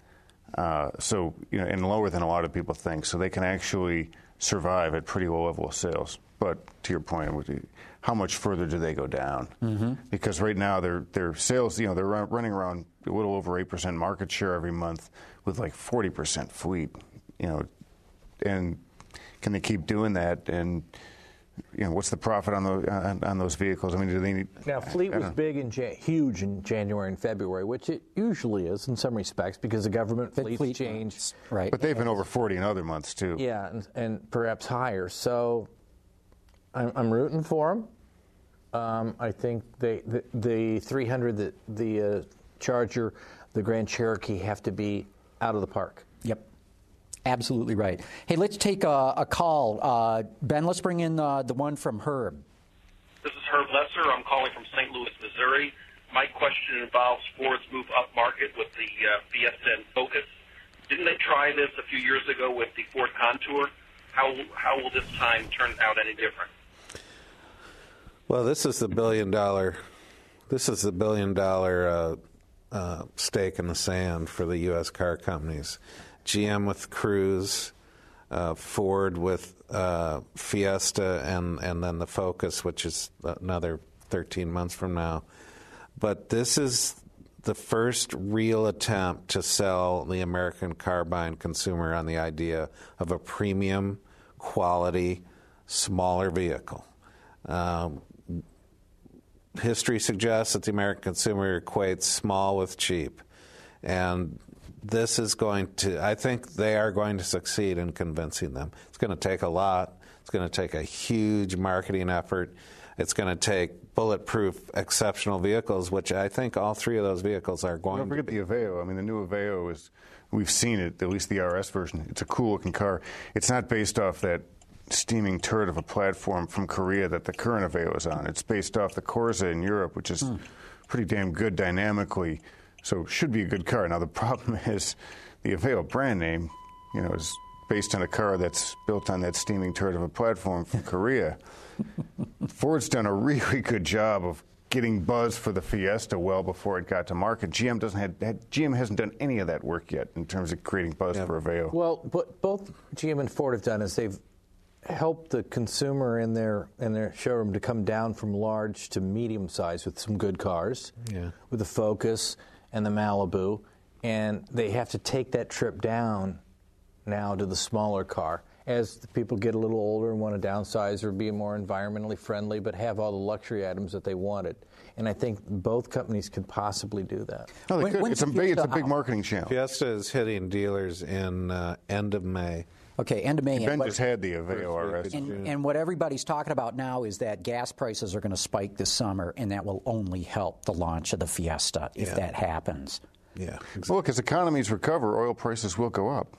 And lower than a lot of people think, so they can actually survive at pretty low level of sales. But to your point, how much further do they go down? Mm-hmm. Because right now their sales, they're running around a little over 8% market share every month with like 40% fleet, and can they keep doing that? And what's the profit on those vehicles? I mean, do they need? Now, fleet was big and huge in January and February, which it usually is in some respects because the government fleets change. Right. But they've been over 40 in other months too. Yeah, and perhaps higher. So I'm rooting for them. I think the 300, the Charger, the Grand Cherokee have to be out of the park. Yep. Absolutely right. Hey, let's take a call. Ben, let's bring in the one from Herb. This is Herb Lesser. I'm calling from St. Louis, Missouri. My question involves Ford's move up market with the Fiesta and Focus. Didn't they try this a few years ago with the Ford Contour? How will this time turn out any different? Well, this is the $1 billion. This is the $1 billion stake in the sand for the U.S. car companies. GM with Cruise, Ford with Fiesta, and then the Focus, which is another 13 months from now. But this is the first real attempt to sell the American car-buying consumer on the idea of a premium, quality, smaller vehicle. History suggests that the American consumer equates small with cheap. And this is going to, I think they are going to succeed in convincing them. It's going to take a lot. It's going to take a huge marketing effort. It's going to take bulletproof, exceptional vehicles, which I think all three of those vehicles are going to be. Don't forget the Aveo. I mean, the new Aveo is, we've seen it, at least the RS version. It's a cool-looking car. It's not based off that steaming turd of a platform from Korea that the current Aveo is on. It's based off the Corsa in Europe, which is pretty damn good dynamically, so it should be a good car. Now, the problem is the Aveo brand name, is based on a car that's built on that steaming turd of a platform from Korea. Ford's done a really good job of getting buzz for the Fiesta well before it got to market. GM hasn't done any of that work yet in terms of creating buzz for Aveo. Well, what both GM and Ford have done is they've helped the consumer in their showroom to come down from large to medium size with some good cars, with the Focus and the Malibu, and they have to take that trip down now to the smaller car as the people get a little older and want to downsize or be more environmentally friendly but have all the luxury items that they wanted. And I think both companies could possibly do that. No, they could. It's a big marketing channel. Fiesta is hitting dealers in end of May. Okay, end of May. Ben just had the Aveo RS. And what everybody's talking about now is that gas prices are going to spike this summer, and that will only help the launch of the Fiesta if that happens. Yeah. Exactly. Well, look, as economies recover, oil prices will go up.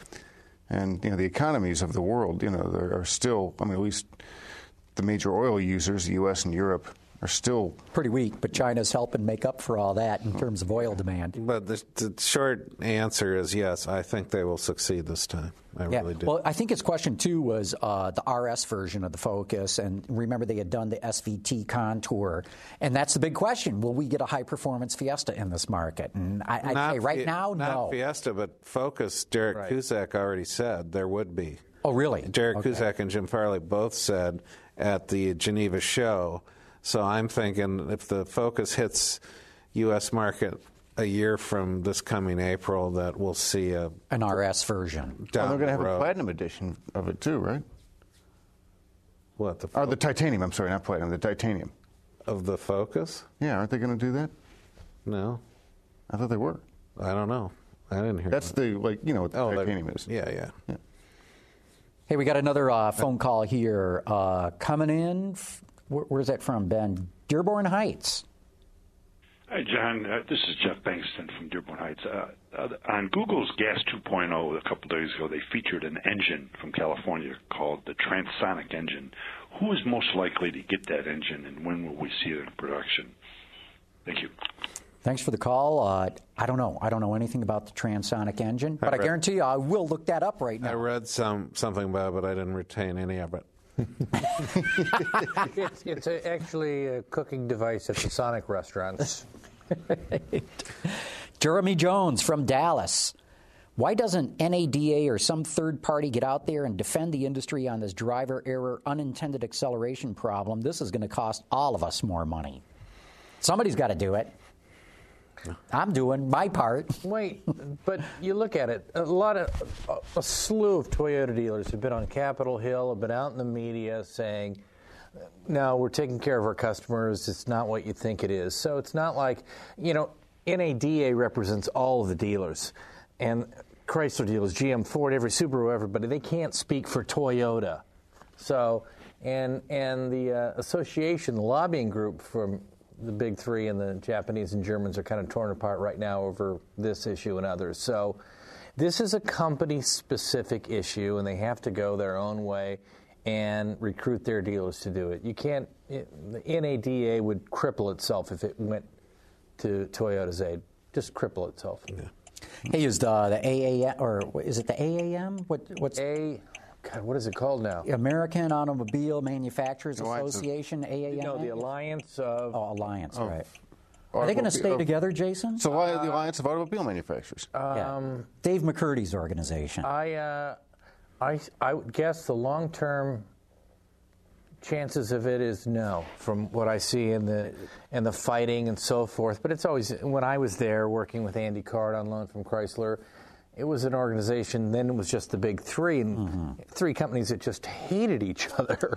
And, the economies of the world, there are still, at least the major oil users, the U.S. and Europe, are still pretty weak, but China's helping make up for all that in terms of oil demand. But the short answer is yes, I think they will succeed this time. I really do. Well, I think his question, too, was the RS version of the Focus. And remember, they had done the SVT Contour. And that's the big question. Will we get a high-performance Fiesta in this market? And I'd say right now, no. Not Fiesta, but Focus, Derek Cusack already said there would be. Oh, really? Derek Cusack and Jim Farley both said at the Geneva show. So I'm thinking if the Focus hits U.S. market a year from this coming April, that we'll see an RS version. They're going to have a platinum edition of it too, right? What, the titanium? I'm sorry, not platinum. The titanium of the Focus. Yeah, aren't they going to do that? No, I thought they were. I don't know. I didn't hear. That's that. what the titanium is. Yeah. Hey, we got another phone call here coming in. Where's that from, Ben? Dearborn Heights. Hi, John. This is Jeff Bankston from Dearborn Heights. On Google's Gas 2.0 a couple days ago, they featured an engine from California called the Transonic engine. Who is most likely to get that engine, and when will we see it in production? Thank you. Thanks for the call. I don't know. I don't know anything about the Transonic engine, but I guarantee you I will look that up right now. I read something about it, but I didn't retain any of it. It's actually a cooking device at the Sonic restaurants. Jeremy Jones from Dallas. Why doesn't NADA or some third party get out there and defend the industry on this driver error unintended acceleration problem? This is going to cost all of us more money. Somebody's got to do it. I'm doing my part. Wait, but you look at it, a slew of Toyota dealers have been on Capitol Hill, have been out in the media saying, no, we're taking care of our customers, it's not what you think it is. So it's not like, NADA represents all of the dealers, and Chrysler dealers, GM, Ford, every Subaru, everybody, they can't speak for Toyota. So, And the association, the lobbying group from the big three and the Japanese and Germans are kind of torn apart right now over this issue and others. So this is a company-specific issue, and they have to go their own way and recruit their dealers to do it. You can't. The NADA would cripple itself if it went to Toyota's aid. Just cripple itself. Yeah. Hey, is the AAM, or is it the AAM? What's God, what is it called now? American Automobile Manufacturers Association, AAM? No, the Alliance of... Oh, Alliance, right. Are they going to stay together, Jason? So why the Alliance of Automobile Manufacturers? Dave McCurdy's organization. I would guess the long-term chances of it is no, from what I see in the fighting and so forth. But it's always, when I was there working with Andy Card on loan from Chrysler, it was an organization, then it was just the big three, and three companies that just hated each other,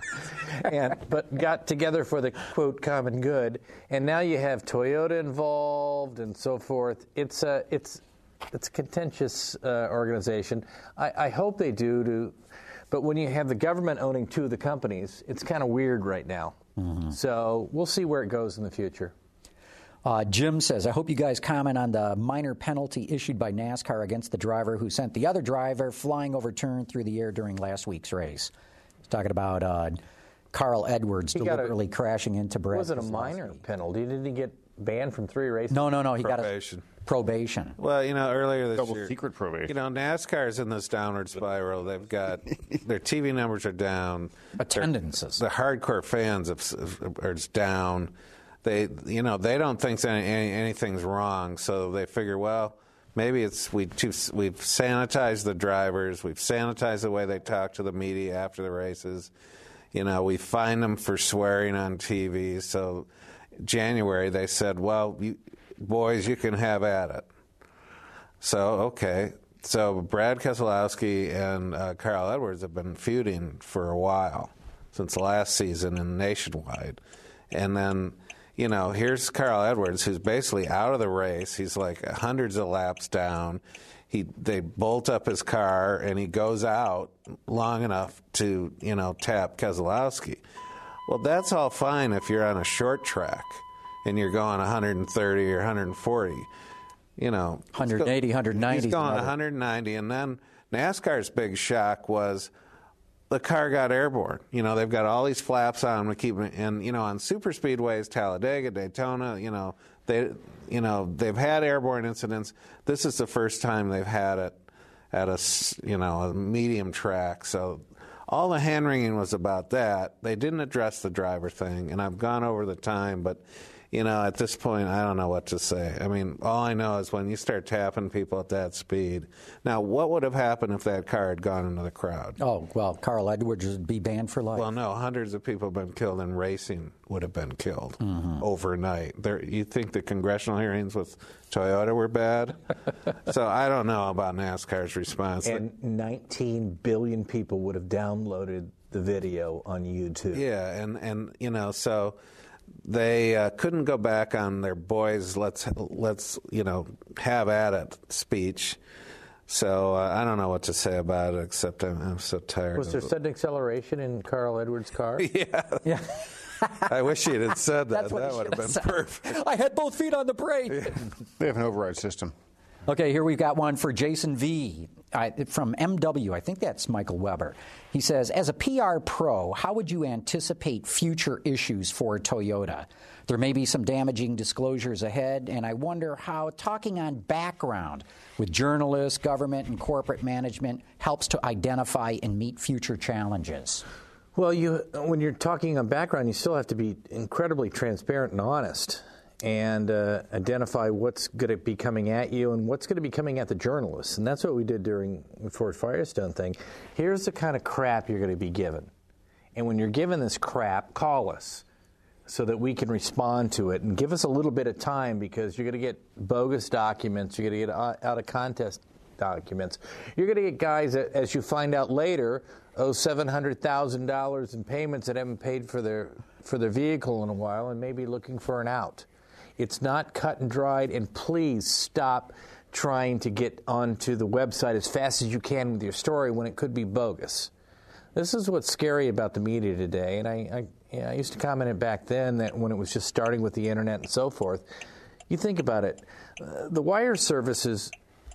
but got together for the, quote, common good. And now you have Toyota involved and so forth. It's a contentious organization. I hope they do, but when you have the government owning two of the companies, it's kind of weird right now. So we'll see where it goes in the future. Jim says, I hope you guys comment on the minor penalty issued by NASCAR against the driver who sent the other driver flying overturned through the air during last week's race. He's talking about Carl Edwards deliberately crashing into Brad. Was it a minor penalty? Didn't he get banned from 3 races? No. He probation. Got probation. Well, earlier this year. Double secret probation. NASCAR's in this downward spiral. They've got their TV numbers are down. Attendances. The hardcore fans are down. They don't think anything's wrong, so they figure, well, maybe we've sanitized the drivers, we've sanitized the way they talk to the media after the races. We fine them for swearing on TV. So January they said, well, boys, you can have at it. So, okay. So Brad Keselowski and Carl Edwards have been feuding for a while, since last season and nationwide. And then, here's Carl Edwards, who's basically out of the race. He's like hundreds of laps down. They bolt up his car, and he goes out long enough to, tap Keselowski. Well, that's all fine if you're on a short track and you're going 130 or 140. 180, 190. He's going 190, and then NASCAR's big shock was the car got airborne. They've got all these flaps on to keep it, and on super speedways, Talladega, Daytona, they've had airborne incidents. This is the first time they've had it at a medium track. So all the hand wringing was about that. They didn't address the driver thing, and I've gone over the time, but at this point, I don't know what to say. I mean, all I know is when you start tapping people at that speed. Now, what would have happened if that car had gone into the crowd? Oh, well, Carl Edwards would be banned for life. Well, no, hundreds of people have been killed, and racing would have been killed overnight. You think the congressional hearings with Toyota were bad? So I don't know about NASCAR's response. And 19 billion people would have downloaded the video on YouTube. Yeah, and so they couldn't go back on their boys, let's have at it speech. So I don't know what to say about it, except I'm so tired. Was there sudden acceleration in Carl Edwards' car? Yeah. I wish he had said that. That would have been perfect. I had both feet on the brake. Yeah. They have an override system. Okay, here we've got one for Jason V. From MW. I think that's Michael Weber. He says, as a PR pro, how would you anticipate future issues for Toyota? There may be some damaging disclosures ahead, and I wonder how talking on background with journalists, government, and corporate management helps to identify and meet future challenges. Well, when you're talking on background, you still have to be incredibly transparent and honest, and identify what's going to be coming at you and what's going to be coming at the journalists. And that's what we did during the Ford Firestone thing. Here's the kind of crap you're going to be given. And when you're given this crap, call us so that we can respond to it. And give us a little bit of time, because you're going to get bogus documents. You're going to get out of context documents. You're going to get guys that, as you find out later, owe $700,000 in payments that haven't paid for their vehicle in a while and may be looking for an out. It's not cut and dried, and please stop trying to get onto the website as fast as you can with your story when it could be bogus. This is what's scary about the media today, and I used to comment it back then that when it was just starting with the internet and so forth. You think about it, the wire services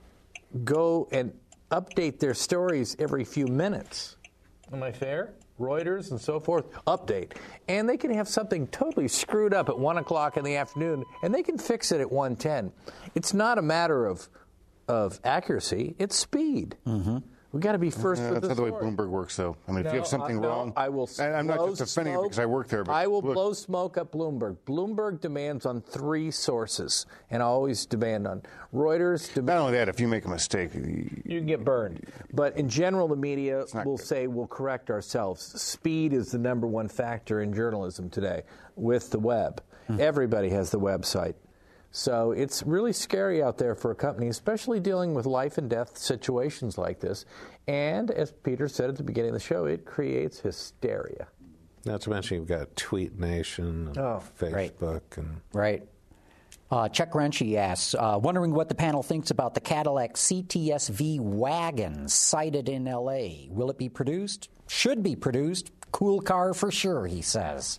go and update their stories every few minutes. Am I fair? Reuters and so forth update, and they can have something totally screwed up at 1 o'clock in the afternoon, and they can fix it at 1:10. It's not a matter of accuracy; it's speed. Mm-hmm. We got to be first with that's the not the way story. Bloomberg works, though. I mean, if you have something wrong, I will. and I'm not just defending it because I work there. But I will look, blow smoke up Bloomberg. Bloomberg demands on 3 sources, and I always demand on Reuters. Not only that, if you make a mistake, You can get burned. But in general, the media will good. say we'll correct ourselves. Speed is the number one factor in journalism today with the web. Everybody has the website. So it's really scary out there for a company, especially dealing with life and death situations like this. And as Peter said at the beginning of the show, it creates hysteria. Not to mention you've got Tweet Nation, and Facebook, and Right. Chuck Renshie asks, wondering what the panel thinks about the Cadillac CTS-V wagon sighted in L.A. Will it be produced? Should be produced. Cool car for sure, he says.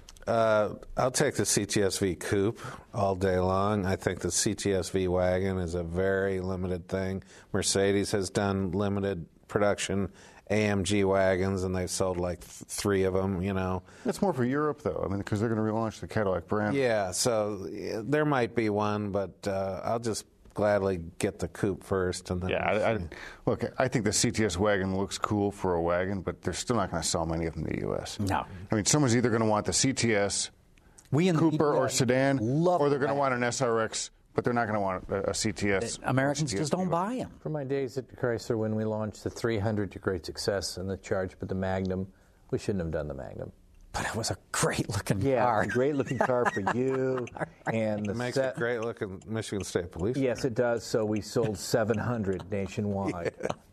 I'll take the CTS-V coupe all day long. I think the CTS-V wagon is a very limited thing. Mercedes has done limited production AMG wagons, and they've sold like 3 of them, you know. that's more for Europe, though. I mean, because they're going to relaunch the Cadillac brand. Yeah, so there might be one, but I'll just gladly get the coupe first. And then Look, I think the CTS wagon looks cool for a wagon, but they're still not going to sell many of them in the U.S. No. I mean, someone's either going to want the CTS Cooper or sedan, or they're going to want an SRX, but they're not going to want a CTS. Americans just don't buy them. From my days at Chrysler when we launched the 300 to great success and the Charge, but the Magnum, we shouldn't have done the Magnum. But it was a great-looking Yeah, car. a great-looking car for you. And the it makes a great-looking Michigan State Police. Yes, it does. So we sold 700 nationwide.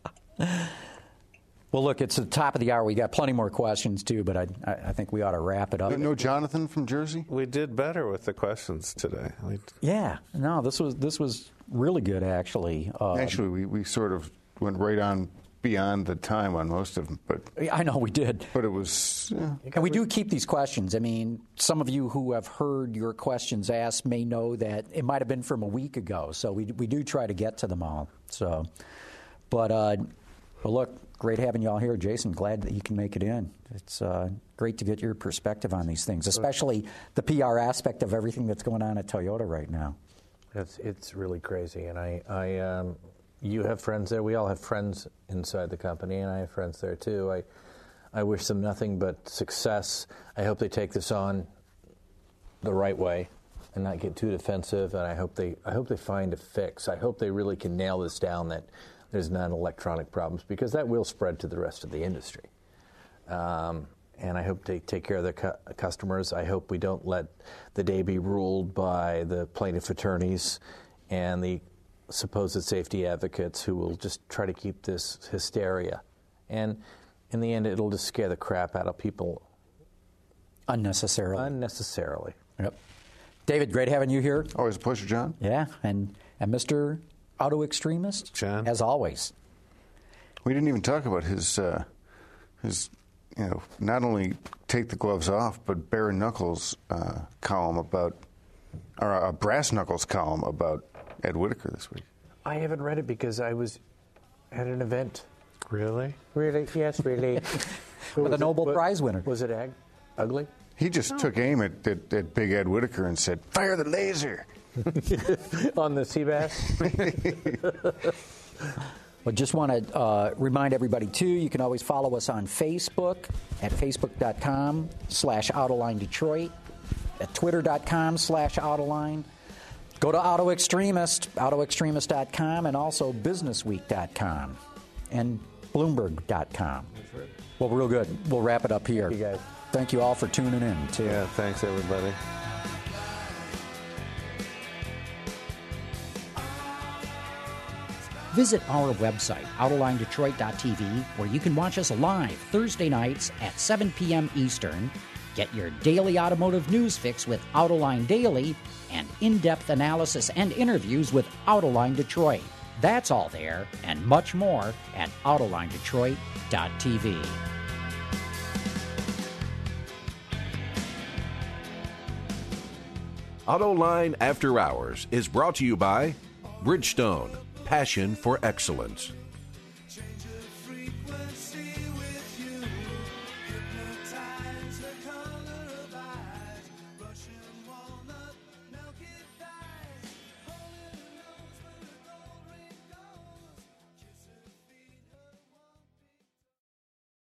Well, look, it's the top of the hour. We got plenty more questions, too, but I think we ought to wrap it up. No Jonathan from Jersey? We did better with the questions today. Yeah. No, this was really good, actually. Actually, we sort of went right on beyond the time on most of them, but I know we did. But it was... And we do keep these questions. I mean, some of you who have heard your questions asked may know that it might have been from a week ago, so we do try to get to them all. So, but well, look, great having you all here. Jason, glad that you can make it in. It's great to get your perspective on these things, especially the PR aspect of everything that's going on at Toyota right now. It's really crazy, and I you have friends there. We all have friends inside the company, and I have friends there too. I wish them nothing but success. I hope they take this on the right way and not get too defensive. And I hope they find a fix. I hope they really can nail this down, that there's not electronic problems, because that will spread to the rest of the industry. And I hope they take care of their customers. I hope we don't let the day be ruled by the plaintiff attorneys and the supposed safety advocates who will just try to keep this hysteria. And in the end, it'll just scare the crap out of people. Unnecessarily. Yep. David, great having you here. Always a pleasure, John. Yeah, and Mr. Auto Extremist, John, as always. We didn't even talk about his not only take the gloves off, but bare knuckles column about, or a brass knuckles column about Ed Whitaker this week. I haven't read it because I was at an event. Really? Really? Yes, really. With a Nobel Prize winner. Was it ugly? He just took aim at big Ed Whitaker and said, "Fire the laser." On the Seabass? Well, just want to remind everybody, too, you can always follow us on Facebook at facebook.com/Autoline Detroit, at twitter.com/Autoline. Go to Auto Extremist, autoextremist.com, and also businessweek.com and Bloomberg.com. Well, real good. We'll wrap it up here. Thank you, guys. Thank you all for tuning in, too. Yeah, thanks, everybody. Visit our website, AutolineDetroit.tv, where you can watch us live Thursday nights at 7 p.m. Eastern. Get your daily automotive news fix with Autoline Daily and in-depth analysis and interviews with Autoline Detroit. That's all there and much more at AutolineDetroit.tv. AutoLine After Hours is brought to you by Bridgestone, passion for excellence.